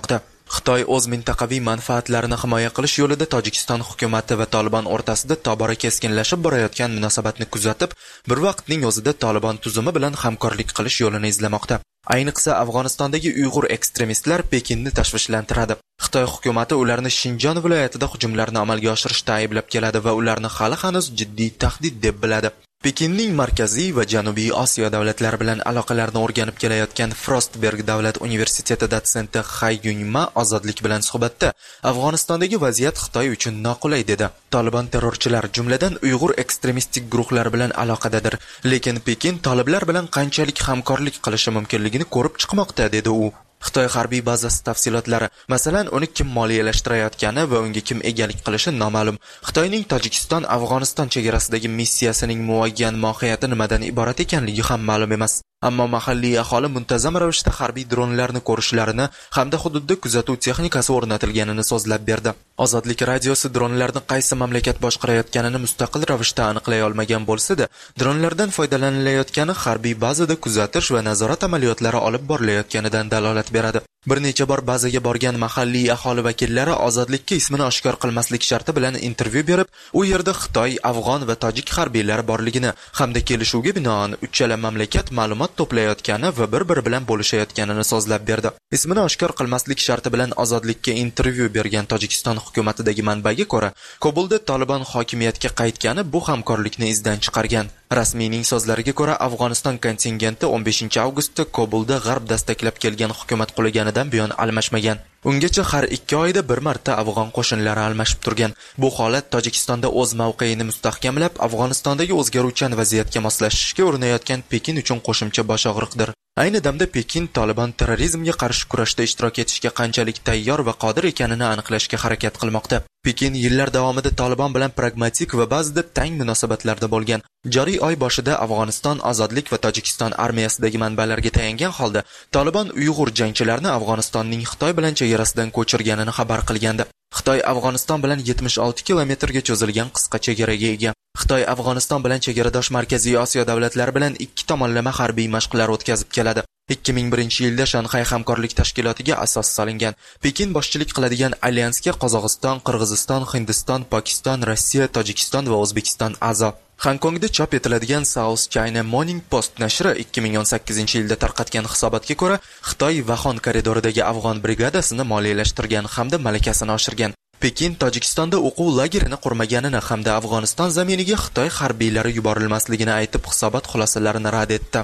Xitoy o'z mintaqaviy manfaatlarini himoya qilish yo'lida Tojikiston hukumati va Taliban o'rtasida tobora keskinlashib borayotgan munosabatni kuzatib, bir vaqtning o'zida Taliban tuzumi bilan hamkorlik qilish yo'lini izlamoqda. Ayniqsa Afg'onistondagi Uyg'ur ekstremistlar Pekinni tashvishlantiradi. Xitoy hukumati ularni Shinjon viloyatida hujumlarni amalga oshirishda ayblab keladi va ularni hali hanuz jiddiy tahdid deb biladi. Pekinning Markaziy va Janubiy Osiyo davlatlari bilan aloqalarni o'rganib kelayotgan Frostberg davlat universiteti dotsenti Hay Yunma ozodlik bilan suhbatda Afg'onistondagi vaziyat Xitoy uchun noqulay dedi. Taliban terrorchilar, jumladan Uyg'ur ekstremistik guruhlar bilan aloqadadir, lekin Pekin toliblar bilan qanchalik hamkorlik qilishi mumkinligini ko'rib chiqmoqda dedi u. Xitoy harbiy bazasi tafsilotlari, masalan, uni kim moliyalashtirayotgani va unga kim egalik qilishi noma'lum. Xitoyning Tojikiston Afg'oniston chegarasidagi missiyasining muayyan mohiyati nimadan iborat ekanligi ham ma'lum emas. Ammo mahalliy aholi muntazam ravishda harbiy dronlarni ko'rishlarini hamda hududda kuzatuv texnikasi o'rnatilganini so'zlab berdi. Ozodlik radiosi dronlarni qaysi mamlakat boshqarayotganini mustaqil ravishda aniqlay olmagan bo'lsa-da, dronlardan foydalanilayotgani harbiy bazada kuzatish va nazorat amaliyotlari olib borilayotganidan dalolat beradi. Bir necha bor bazaga borgan mahalliy aholi vakillari ozodlikka ismini oshkor qilmaslik sharti bilan intervyu berib, u yerda Xitoy, Afg'on va Tojik harbiylari borligini hamda kelishuvga binoan uchala mamlakat ma'lumot to'playotgani va bir-biri bilan bo'lishayotganini so'zlab berdi. Ismini oshkor qilmaslik sharti bilan ozodlikka intervyu bergan Tojikiston hukumatidagi manbaga ko'ra, Kobulda Taliban hokimiyatga qaytgani bu hamkorlikni izdan chiqargan. Rasmiyning so'zlariga ko'ra, Afg'oniston kontingenti o'n beshinchi avgustda Kobulda g'arb dastaklab kelgan hukumat qulaganidan buyon almashmagan. Ungacha har ikki oyda bir marta afg'on qo'shinlari almashib turgan. Bu holat Tojikistonda o'z mavqeini mustahkamlab, Afg'onistondagi o'zgaruvchan vaziyatga moslashishga urinayotgan Pekin uchun qo'shimcha boshog'riqdir. Ayni damda Pekin Taliban terrorizmga qarshi kurashda ishtirok etishga qanchalik tayyor va qodir ekanini aniqlashga harakat qilmoqda. Pekin yillar davomida Taliban bilan pragmatik va ba'zida tang munosabatlarda bo'lgan. Joriy oy boshida Afg'oniston ozodlik va Tojikiston armiyasidagi manbalarga tayangan holda Taliban Uyg'ur jangchilarini Afg'onistonning Xitoy bilan chegarasidan ko'chirganini xabar qilgandi. Xitoy Afg'oniston bilan yetmish olti kilometrga cho'zilgan qisqa chegaraga ega. Xitoy Afg'oniston bilan chegaradosh Markaziy Osiyo davlatlari bilan ikki tomonlama harbiy mashqlar o'tkazib keladi. ikki ming birinchi yilda Shanxay hamkorlik tashkilotiga asos solingan. Pekin boshchilik qiladigan alyansga Qozog'iston, Qirg'iziston, Hindiston, Pokiston, Rossiya, Tojikiston va O'zbekiston a'zo. Hongkongda chop etiladigan South China Morning Post nashri ikki ming o'n sakkizinchi yilda tarqatgan hisobotga ko'ra, Xitoy Waxon koridoridagi afg'on brigadasini moliyalashtirgan hamda malakasini oshirgan. Pekin Tojikistonda o'quv lagerini qurmaganini hamda Afg'oniston zaminiga Xitoy harbiylari yuborilmasligini aytib, hisobot xulosalarini rad etdi.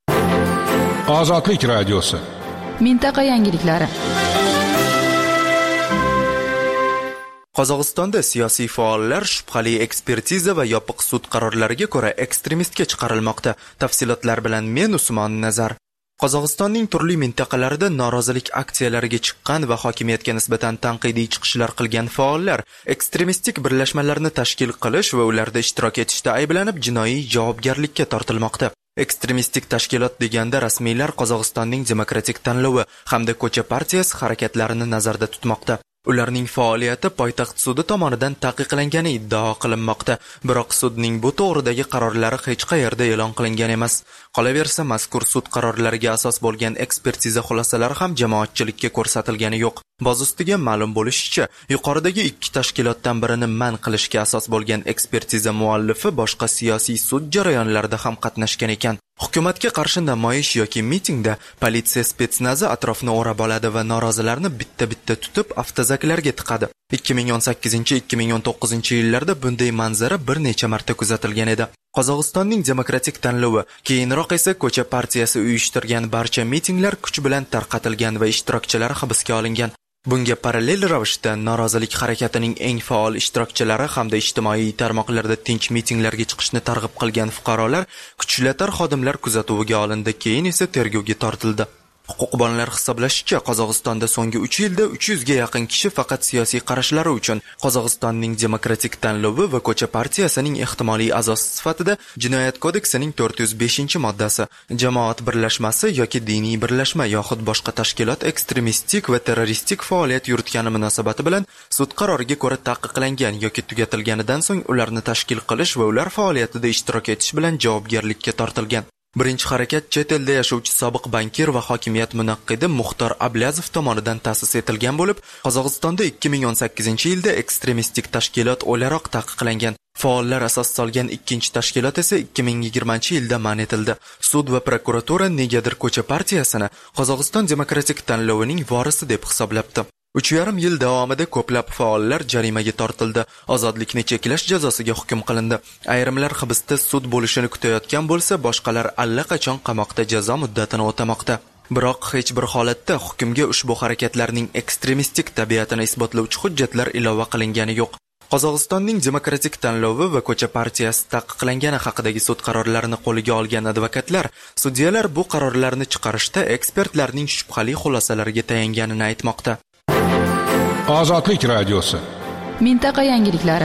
Ozodlik radiosi. Mintaqa yangiliklari. Qozog'istonda siyosiy faollar shubhali ekspertiza va yopiq sud qarorlariga ko'ra ekstremistga chiqarilmoqda. Tafsilotlar bilan men Usmon Nazar. Qozog'istonning turli mintaqalarida norozilik aksiyalariga chiqqan va hokimiyatga nisbatan tanqidiy chiqishlar qilgan faollar ekstremistik birlashmalarni tashkil qilish va ularda ishtirok etishda ayblanib jinoiy javobgarlikka tortilmoqda. Ekstremistik tashkilot deganda rasmiylar Qozog'istonning demokratik tanlovi hamda ko'cha partiyasi harakatlarini nazarda tutmoqda. Ularning faoliyati poytaxt sudi tomonidan taqiqlangani iddao qilinmoqda, biroq sudning bu to'g'ridagi qarorlari hech qayerda e'lon qilingan emas. Qolaversa, mazkur sud qarorlariga asos bo'lgan ekspertiza xulosalari ham jamoatchilikka ko'rsatilgani yo'q. Boz ustiga ma'lum bo'lishicha, yuqoridagi ikki tashkilotdan birini man qilishga asos bo'lgan ekspertiza muallifi boshqa siyosiy sud jarayonlarida ham qatnashgan ekan. Hukumatga qarshi namoyish yoki mitingda politsiya spetsnazi atrofni o'rab oladi va norozilarni bitta-bitta tutib avtozaklarga tiqadi. ikki ming o'n sakkizinchi ikki ming o'n to'qqizinchi yillarda bunday manzara bir necha marta kuzatilgan edi. Qozog'istonning demokratik tanlovi, keyinroq esa ko'cha partiyasi uyushtirgan barcha mitinglar kuch bilan tarqatilgan va ishtirokchilari hibsga olingan. Bunga parallel ravishda norozilik harakatining eng faol ishtirokchilari hamda ijtimoiy tarmoqlarda tinch mitinglarga chiqishni targ'ib qilgan fuqarolar kuchlatar xodimlar kuzatuviga olindi, keyin esa tergovga tortildi. Huquqbonlar hisoblashicha, Qozog'istonda so'nggi uch yilda uch yuzga yaqin kishi faqat siyosiy qarashlari uchun Qozog'istonning demokratik tanlovi va ko'cha partiyasining ehtimoliy a'zosi sifatida Jinoyat kodeksining to'rt yuz beshinchi moddasi, jamoat birlashmasi yoki diniy birlashma yoxud boshqa tashkilot ekstremistik va terroristik faoliyat yuritgani munosabati bilan sud qaroriga ko'ra taqiqlangan yoki tugatilganidan so'ng ularni tashkil qilish va ular faoliyatida ishtirok etish bilan javobgarlikka tortilgan. Birinchi harakat chet elda yashovchi sobiq bankir va hokimiyat munaqqidi Muxtor Ablazov tomonidan ta'sis etilgan bo'lib, Qozog'istonda ikki ming o'n sakkizinchi yilda ekstremistik tashkilot o'laroq taqiqlangan. Faollar asos solgan ikkinchi tashkilot esa ikki ming yigirmanchi yilda man etildi. Sud va prokuratura negadir Ko'cha partiyasini Qozog'iston demokratik tanlovining vorisi deb hisoblabdi. uch yarim yil davomida ko'plab faollar jarimaga tortildi, ozodlikni cheklash jazosiga hukm qilindi. Ayrimlar hibsda sud bo'lishini kutayotgan bo'lsa, boshqalar allaqachon qamoqda jazo muddatini o'tamoqda. Biroq hech bir holatda hukmga ushbu harakatlarning ekstremistik tabiatini isbotlovchi hujjatlar ilova qilingani yo'q. Qozog'istonning demokratik tanlovi va Ko'cha partiyasi taqiqlangani haqidagi sud qarorlarini qo'liga olgan advokatlar, sudyalar bu qarorlarni chiqarishda ekspertlarning shubhali xulosalariga tayanganini aytmoqda. Ozodlik radiosi. Mintaqa yangiliklari.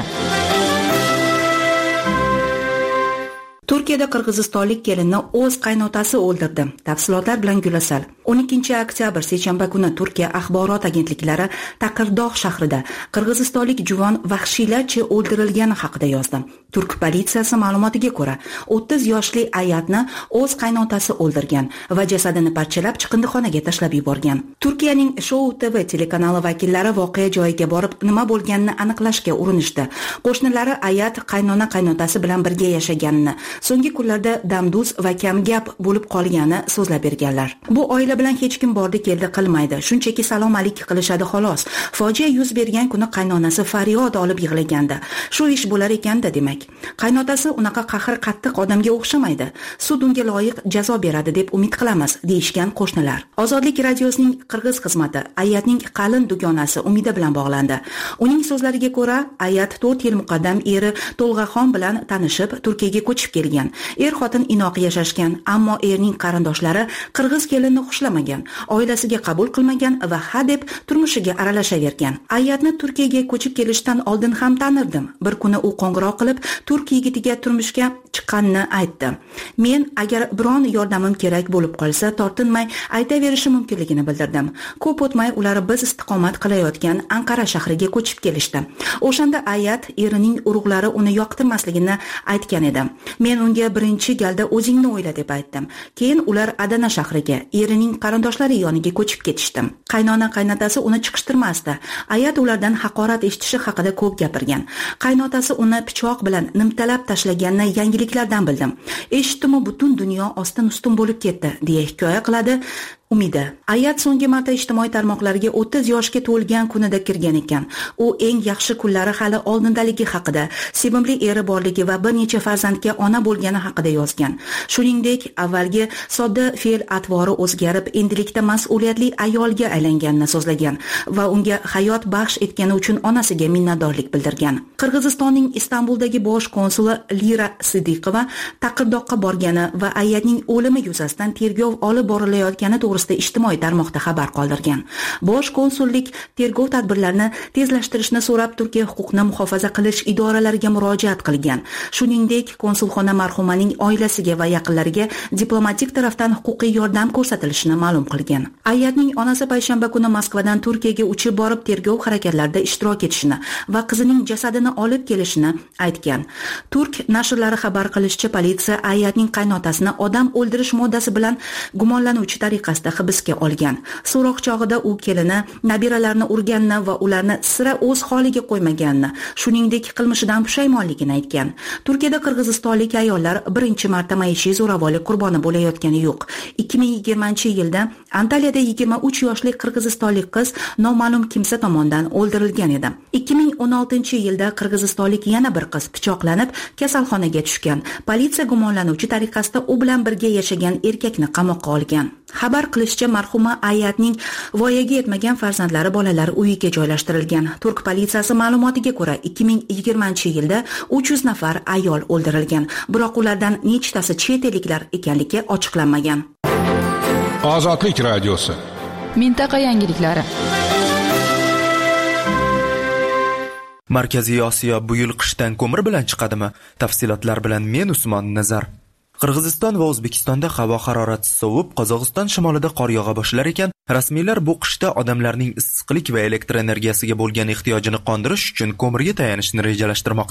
Turkiyada qirg'izistonlik kelinni o'z qaynotasi o'ldirdi. Tafsilotlar bilan Gulasal. o'n ikkinchi oktyabr seshanba kuni Turkiya axborot agentliklari Taqirdog' shahrida qirg'izistonlik juvon vahshiylarcha o'ldirilgani haqida yozdi. Turk politsiyasi ma'lumotiga ko'ra, o'ttiz yoshli ayatni o'z qaynotasi o'ldirgan va jasadini parchalab chiqindixonaga tashlab yuborgan. Turkiyaning Show T V telekanali vakillari voqea joyiga borib nima bo'lganini aniqlashga urinishdi. Qo'shnilari ayat qaynona qaynotasi bilan birga yashaganini, so'nggi kunlarda damduz va kamgap bo'lib qolgani so'zlab berganlar. Bu oila bilan hech kim bordi keldi qilmaydi. Shunchaki salom alik qilishadi xolos. Fojia yuz bergan kuni qaynonasi faryod olib yig'lagandi. Shu ish bo'lar ekanda demak. Qaynotasi unaqa qahr qattiq odamga o'xshamaydi. Sud unga loyiq jazo beradi deb umid qilamiz, deyishgan qo'shnilar. Ozodlik radiosining qirg'iz xizmati Ayatning qalin dugonasi Umida bilan bog'landi. Uning so'zlariga ko'ra, Ayat to'rt yil muqaddam eri To'lg'axon bilan tanishib, Turkiyaga ko'chib kelgan. Er xotin inoq yashashgan, ammo erning qarindoshlari qirg'iz kelinni xushlamagan, oilasiga qabul qilmagan va hadeb turmushiga aralashavergan. Ayatni Turkiyaga ko'chib kelishdan oldin ham tanirdim. Bir kuni u qo'ng'iroq qilib, turk yigitiga turmushga chiqqanini aytdi. Men agar biron yordamim kerak bo'lib qolsa, tortinmay aytaverishi mumkinligini bildirdim. Ko'p o'tmay ular biz istiqomat qilayotgan Anqara shahriga ko'chib kelishdi. O'shanda Ayat erining urug'lari uni yoqtirmasligini aytgan edi. Men unga birinchi galda o'zingni o'yla deb aytdim. Keyin ular Adana shahriga, erining qarindoshlari yoniga ko'chib ketishdi. Qaynona qaynotasi uni chiqishtirmasdi. Ayat ulardan haqorat eshitishi haqida ko'p gapirgan. Qaynotasi uni pichoq bilan nimtalab tashlaganini yangiliklardan bildim. Eshitdim-u butun dunyo ostin-ustun bo'lib ketdi, deya hikoya qiladi Umida. Ayat so'nggi marta ijtimoiy tarmoqlarga o'ttiz yoshga to'lgan kunida kirgan ekan. U eng yaxshi kunlari hali oldindaligi haqida, sevimli eri borligi va bir necha farzandga ona bo'lgani haqida yozgan. Shuningdek, avvalgi sodda fe'l atvori o'zgarib, endilikda mas'uliyatli ayolga aylanganini so'zlagan va unga hayot baxsh etgani uchun onasiga minnatdorlik bildirgan. Qirg'izistonning Istanbuldagi bosh konsuli Lira Sidiqova Taqirdoqqa borgani va Ayatning o'limi yuzasidan tergov olib borilayotgani to'g'risida ijtimoiy tarmoqda xabar qoldirgan. Bosh konsullik tergov tadbirlarini tezlashtirishni so'rab Turkiya huquqni muhofaza qilish idoralariga murojaat qilgan. Shuningdek, konsulxona marhumaning oilasiga va yaqinlariga diplomatik tarafdan huquqiy yordam ko'rsatilishini ma'lum qilgan. Ayatning onasi payshanba kuni Moskvadan Turkiyaga uchib borib tergov harakatlarida ishtirok etishini va qizining jasadini olib kelishini aytgan. Turk nashrlari xabar qilishicha, politsiya Ayatning qaynotasini odam o'ldirish moddasi bilan gumonlanuvchi tariqasida hibsga olgan. So'roq chog'ida u kelini nabiralarini urganini va ularni sira o'z holiga qo'ymaganini, shuningdek qilmishidan pushaymonligini aytgan. Turkiyada qirg'izistonlik ayollar birinchi marta maishiy zo'ravonlik qurboni bo'layotgani yo'q. ikki ming yigirmanchi yilda Antaliyada yigirma uch yoshli qirg'izistonlik qiz noma'lum kimsa tomonidan o'ldirilgan edi. ikki ming o'n oltinchi yilda qirg'izistonlik yana bir qiz pichoqlanib kasalxonaga tushgan. Politsiya gumonlanuvchi tariqasida u bilan birga yashagan erkakni qamoqqa olgan. Xabar qilishicha, marhuma Ayatning voyaga yetmagan farzandlari bolalar uyiga joylashtirilgan. Turk politsiyasi ma'lumotiga ko'ra, ikki ming yigirmanchi yilda uch yuz nafar ayol o'ldirilgan, biroq ulardan nechtasi chet elliklar ekanligi ochiqlanmagan. Ozodlik radiosi. Mintaqa yangiliklari. Markaziy Osiyo bu yil qishdan ko'mir bilan chiqadimi? Tafsilotlar bilan men Usmon Nazar. Qirg'iziston va O'zbekistonda havo harorati sovib, Qozog'iston shimolida qor yog'a boshlar ekan, rasmiylar bu qishda odamlarning issiqlik va elektr energiyasiga bo'lgan ehtiyojini qondirish uchun ko'mirga tayanishni rejalashtirmoqda.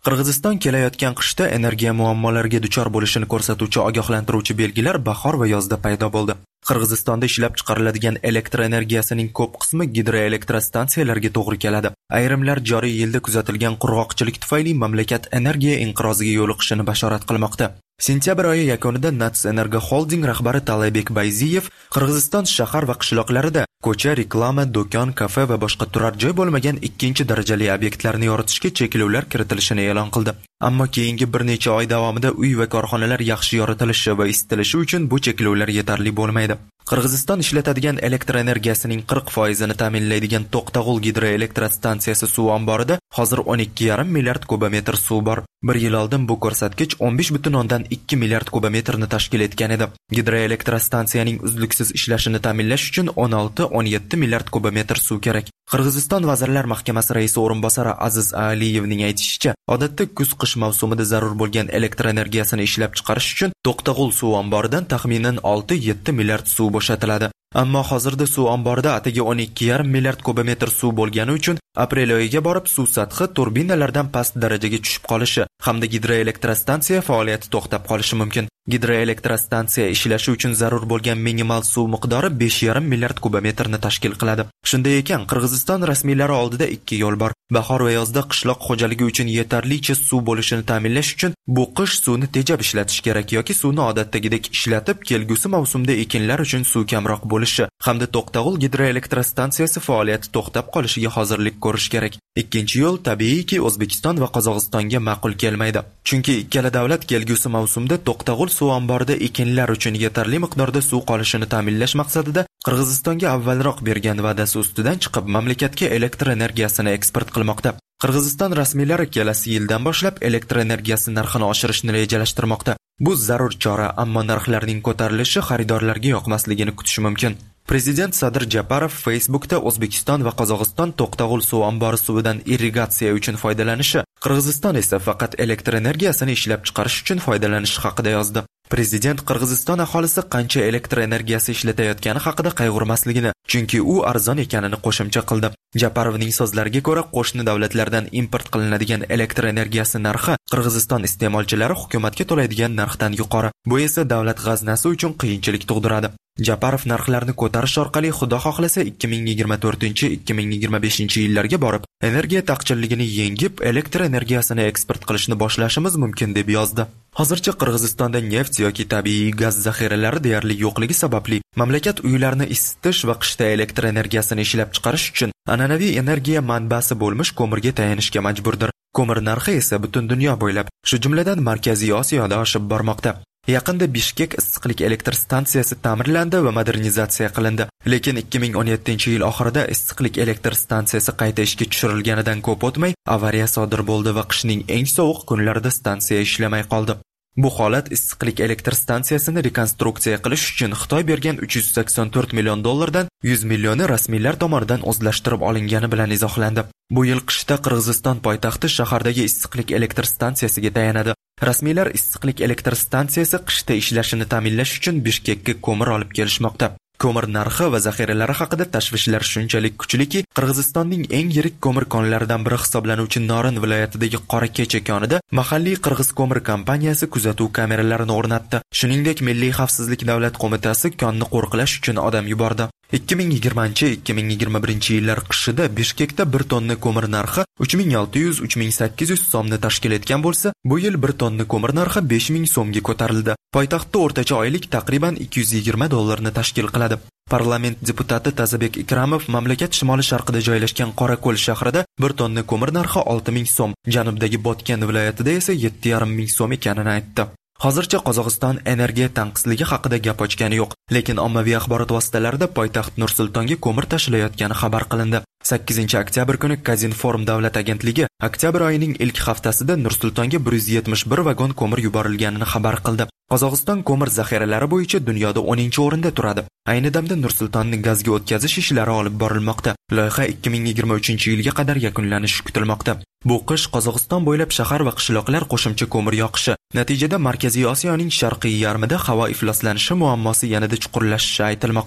Qirg'iziston kelayotgan qishda energiya muammolariga duchor bo'lishini ko'rsatuvchi ogohlantiruvchi belgilar bahor va yozda paydo bo'ldi. Qirg'izistonda ishlab chiqariladigan elektr energiyasining ko'p qismi gidroelektrostansiyalarga to'g'ri keladi. Ayrimlar joriy yilda kuzatilgan qurg'oqchilik tufayli mamlakat energiya inqiroziga yo'liqishini bashorat qilmoqda. Sentyabr oyi yakunida Nats Energo Holding rahbari Talabek Bayziyev Qirg'iziston shahar va qishloqlarida ko'cha, reklama, do'kon, kafe va boshqa turar joy bo'lmagan ikkinchi darajali obyektlarni yoritishga cheklovlar kiritilishini e'lon qildi. Ammo keyingi bir necha oy davomida uy va korxonalar yaxshi yoritilishi va isitilishi uchun bu cheklovlar yetarli bo'lmaydi. Qirg'iziston ishlatadigan elektr energiyasining qirq foizini ta'minlaydigan To'qtag'ul gidroelektrostansiyasi suv omborida hozir o'n ikki yarim milliard kubometr suv bor. Bir yil oldin bu ko'rsatkich o'n besh butun o'ndan ikki milliard kubometrni tashkil etgan edi. Gidroelektrostansiyaning uzluksiz ishlashini ta'minlash uchun o'n olti o'n yetti milliard kubometr suv kerak. Qirg'iziston Vazirlar Mahkamasi raisi o'rinbosari Aziz Aliyevning aytishicha, odatda kuz-qish mavsumida zarur bo'lgan elektr energiyasini ishlab chiqarish uchun To'qtag'ul suv omboridan taxminan olti yetti milliard suv bo'shatiladi. Ammo hozirda suv omborida atigi o'n ikki yarim milliard kubometr suv bo'lgani uchun aprel oyiga borib suv sathi turbinalardan past darajaga tushib qolishi hamda gidroelektrostansiya faoliyati to'xtab qolishi mumkin. Gidroelektrostansiya ishlashi uchun zarur bo'lgan minimal suv miqdori besh yarim milliard kubometrni tashkil qiladi. Shunday ekan, Qirg'iziston rasmiylari oldida ikki yo'l bor. Bahor va yozda qishloq xo'jaligi uchun yetarlicha suv bo'lishini ta'minlash uchun bu qish suvni tejab ishlatish kerak yoki suvni odatdagidek ishlatib, kelgusi mavsumda ekinlar uchun suv kamroq bo'lishi hamda To'qtag'ul gidroelektrostansiyasi faoliyati to'xtab qolishiga hozirlik ko'rish kerak. Ikkinchi yo'l tabiiyki O'zbekiston va Qozog'istonga ma'qul kelmaydi. Chunki ikkala davlat kelgusi mavsumda To'qtag'ul suv omborida ekinlar uchun yetarli miqdorda suv qolishini ta'minlash maqsadida Qirg'izistonga avvalroq bergan va'dasi ustidan chiqib mamlakatga elektr energiyasini eksport qilmoqda. Qirg'iziston rasmiylari kelasi yildan boshlab elektr energiyasi narxini oshirishni rejalashtirmoqda. Bu zarur chora, ammo narxlarning ko'tarilishi xaridorlarga yoqmasligini kutish mumkin. Prezident Sadir Japarov Facebookda O'zbekiston va Qozog'iston To'qtag'ul suv ombori suvidan irrigatsiya uchun foydalanishi, Qirg'iziston esa faqat elektr energiyasini ishlab chiqarish uchun foydalanishi haqida yozdi. Prezident Qirg'iziston aholisi qancha elektr energiyasi ishlatayotgani haqida qayg'urmasligini, chunki u arzon ekanini qo'shimcha qildi. Japarovning so'zlariga ko'ra, qo'shni davlatlardan import qilinadigan elektr energiyasi narxi Qirg'iziston iste'molchilari hukumatga to'laydigan narxdan yuqori. Bu esa davlat g'aznasi uchun qiyinchilik tug'diradi. Japarov narxlarni ko'tarish orqali xudo xohlasa ikki ming yigirma to'rtinchi ikki ming yigirma beshinchi yillarga borib, energiya taqchilligini yengib, elektr energiyasini eksport qilishni boshlashimiz mumkin deb yozdi. Hozircha Qirg'izistonda neft yoki tabiiy gaz zaxiralari deyarli yo'qligi sababli mamlakat uylarni isitish va qishda elektr energiyasini ishlab chiqarish uchun an'anaviy energiya manbasi bo'lmish ko'mirga tayanishga majburdir. Ko'mir narxi esa butun dunyo bo'ylab, shu jumladan Markaziy Osiyoda oshib bormoqda. Yaqinda Bishkek issiqlik elektr stansiyasi ta'mirlandi va modernizatsiya qilindi. Lekin ikki ming o'n yettinchi yil oxirida issiqlik elektr stansiyasi qayta ishga tushirilganidan ko'p o'tmay avariya sodir bo'ldi va qishning eng sovuq kunlarida stansiya ishlamay qoldi. Bu holat issiqlik elektr stansiyasini rekonstruksiya qilish uchun Xitoy bergan uch yuz sakson to'rt million dollardan yuz millioni rasmiylar tomonidan o'zlashtirib olingani bilan izohlandi. Bu yil qishda Qirg'iziston poytaxti shahardagi issiqlik elektr stansiyasiga tayanadi. Rasmiylar issiqlik elektr stansiyasi qishda ishlashini ta'minlash uchun Bishkekka ko'mir olib kelishmoqda. Ko'mir narxi va zaxiralari haqida tashvishlar shunchalik kuchliki, Qirg'izistonning eng yirik ko'mir konlaridan biri hisoblanuvchi Norin viloyatidagi Qorakecha konida mahalliy Qirg'iz ko'mir kompaniyasi kuzatuv kameralarini o'rnatdi. Shuningdek, Milliy xavfsizlik davlat qo'mitasi konni qo'riqlash uchun odam yubordi. ikki ming yigirmanchi ikki ming yigirma birinchi yillar qishida Bishkekda bir tonna ko'mir narxi uch ming olti yuz uch ming sakkiz yuz so'mni tashkil etgan bo'lsa, bu yil bir tonna ko'mir narxi besh ming so'mga ko'tarildi. Poytaxtda o'rtacha oylik taqriban ikki yuz yigirma dollarni tashkil qiladi. Parlament deputati Tazabek Ikramov mamlakat shimoli sharqida joylashgan Qorako'l shahrida bir tonna ko'mir narxi olti ming so'm, janubdagi Botken viloyatida esa yetti yarim ming so'm ekanini aytdi. Hozircha Qozog'iston energiya tanqisligi haqida gap ochgani yo'q, lekin ommaviy axborot vositalarida poytaxt Nur-Sultonga ko'mir tashilayotgani xabar qilindi. sakkizinchi oktyabr kuni Kazinform davlat agentligi oktyabr oyining ilk haftasida Nur-Sultonga bir yuz yetmish bir vagon ko'mir yuborilganini xabar qildi. Qozog'iston ko'mir zaxiralari bo'yicha dunyoda o'ninchi o'rinda turadi. Ayni damda Nur-Sultonni gazga o'tkazish ishlari olib borilmoqda. Loyiha ikki ming yigirma uchinchi yilga qadar yakunlanishi kutilmoqda. Bu qish Qozog'iston bo'ylab shahar va qishloqlar qo'shimcha ko'mir yoqishi, natijada Markaziy Osiyoning sharqiy yarmida havo ifloslanishi muammosi yanada chuqurlashishi aytilmoqda.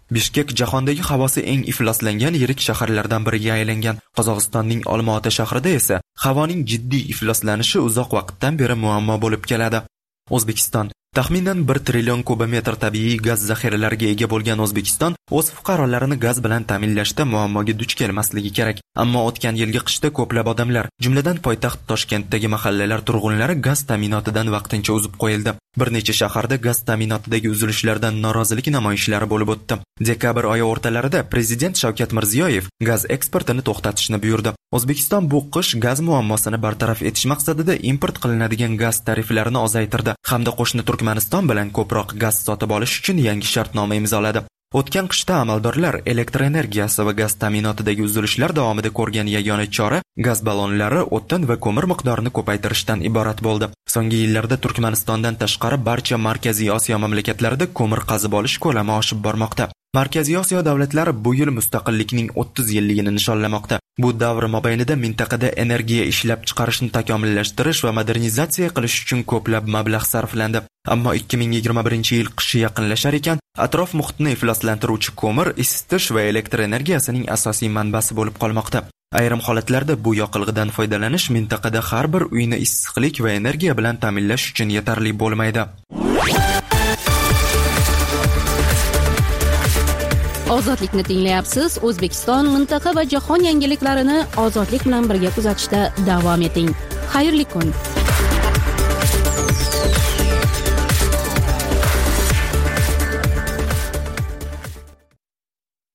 Bishkek jahondagi havosi eng ifloslangan yirik shaharlardan biriga aylangan. Qozog'istonning Olmaota shahrida esa havoning jiddiy ifloslanishi uzoq vaqtdan beri muammo bo'lib keladi. O'zbekiston taxminan bir trillion kubometr tabiiy gaz zaxiralariga ega bo'lgan O'zbekiston o'z fuqarolarini gaz bilan ta'minlashda muammoga duch kelmasligi kerak. Ammo o'tgan yilgi qishda ko'plab odamlar, jumladan poytaxt Toshkentdagi mahallalar turg'unlari gaz ta'minotidan vaqtincha uzib qo'yildi. Bir necha shaharda gaz ta'minotidagi uzilishlardan norozilik namoyishlari bo'lib o'tdi. Dekabr oyi o'rtalarida prezident Shavkat Mirziyoyev gaz eksportini to'xtatishni buyurdi. O'zbekiston bu qish gaz muammosini bartaraf etish maqsadida import qilinadigan gaz tariflarini ozaytirdi hamda qo'shni Turkmaniston bilan ko'proq gaz sotib olish uchun yangi shartnoma imzoladi. O'tgan qishda amaldorlar elektr energiyasi va gaz ta'minotidagi uzilishlar davomida ko'rgan yagona chora gaz ballonlari, o'tin va ko'mir miqdorini ko'paytirishdan iborat bo'ldi. So'nggi yillarda Turkmanistondan tashqari barcha Markaziy Osiyo mamlakatlarida ko'mir qazib olish ko'lami oshib bormoqda. Markaziy Osiyo davlatlari bu yil mustaqillikning o'ttiz yilligini nishonlamoqda. Bu davr mobaynida mintaqada energiya ishlab chiqarishni takomillashtirish va modernizatsiya qilish uchun ko'plab mablag' sarflandi. Ammo ikki ming yigirma birinchi yil qishi yaqinlashar ekan, atrof muhitni ifloslantiruvchi ko'mir isitish va elektr energiyasining asosiy manbasi bo'lib qolmoqda. Ayrim holatlarda bu yoqilg'idan foydalanish mintaqada har bir uyni issiqlik va energiya bilan ta'minlash uchun yetarli bo'lmaydi. Ozodlikni tinglayapsiz. O'zbekiston, mintaqa va jahon yangiliklarini ozodlik bilan birga kuzatishda davom eting. Xayrli kun.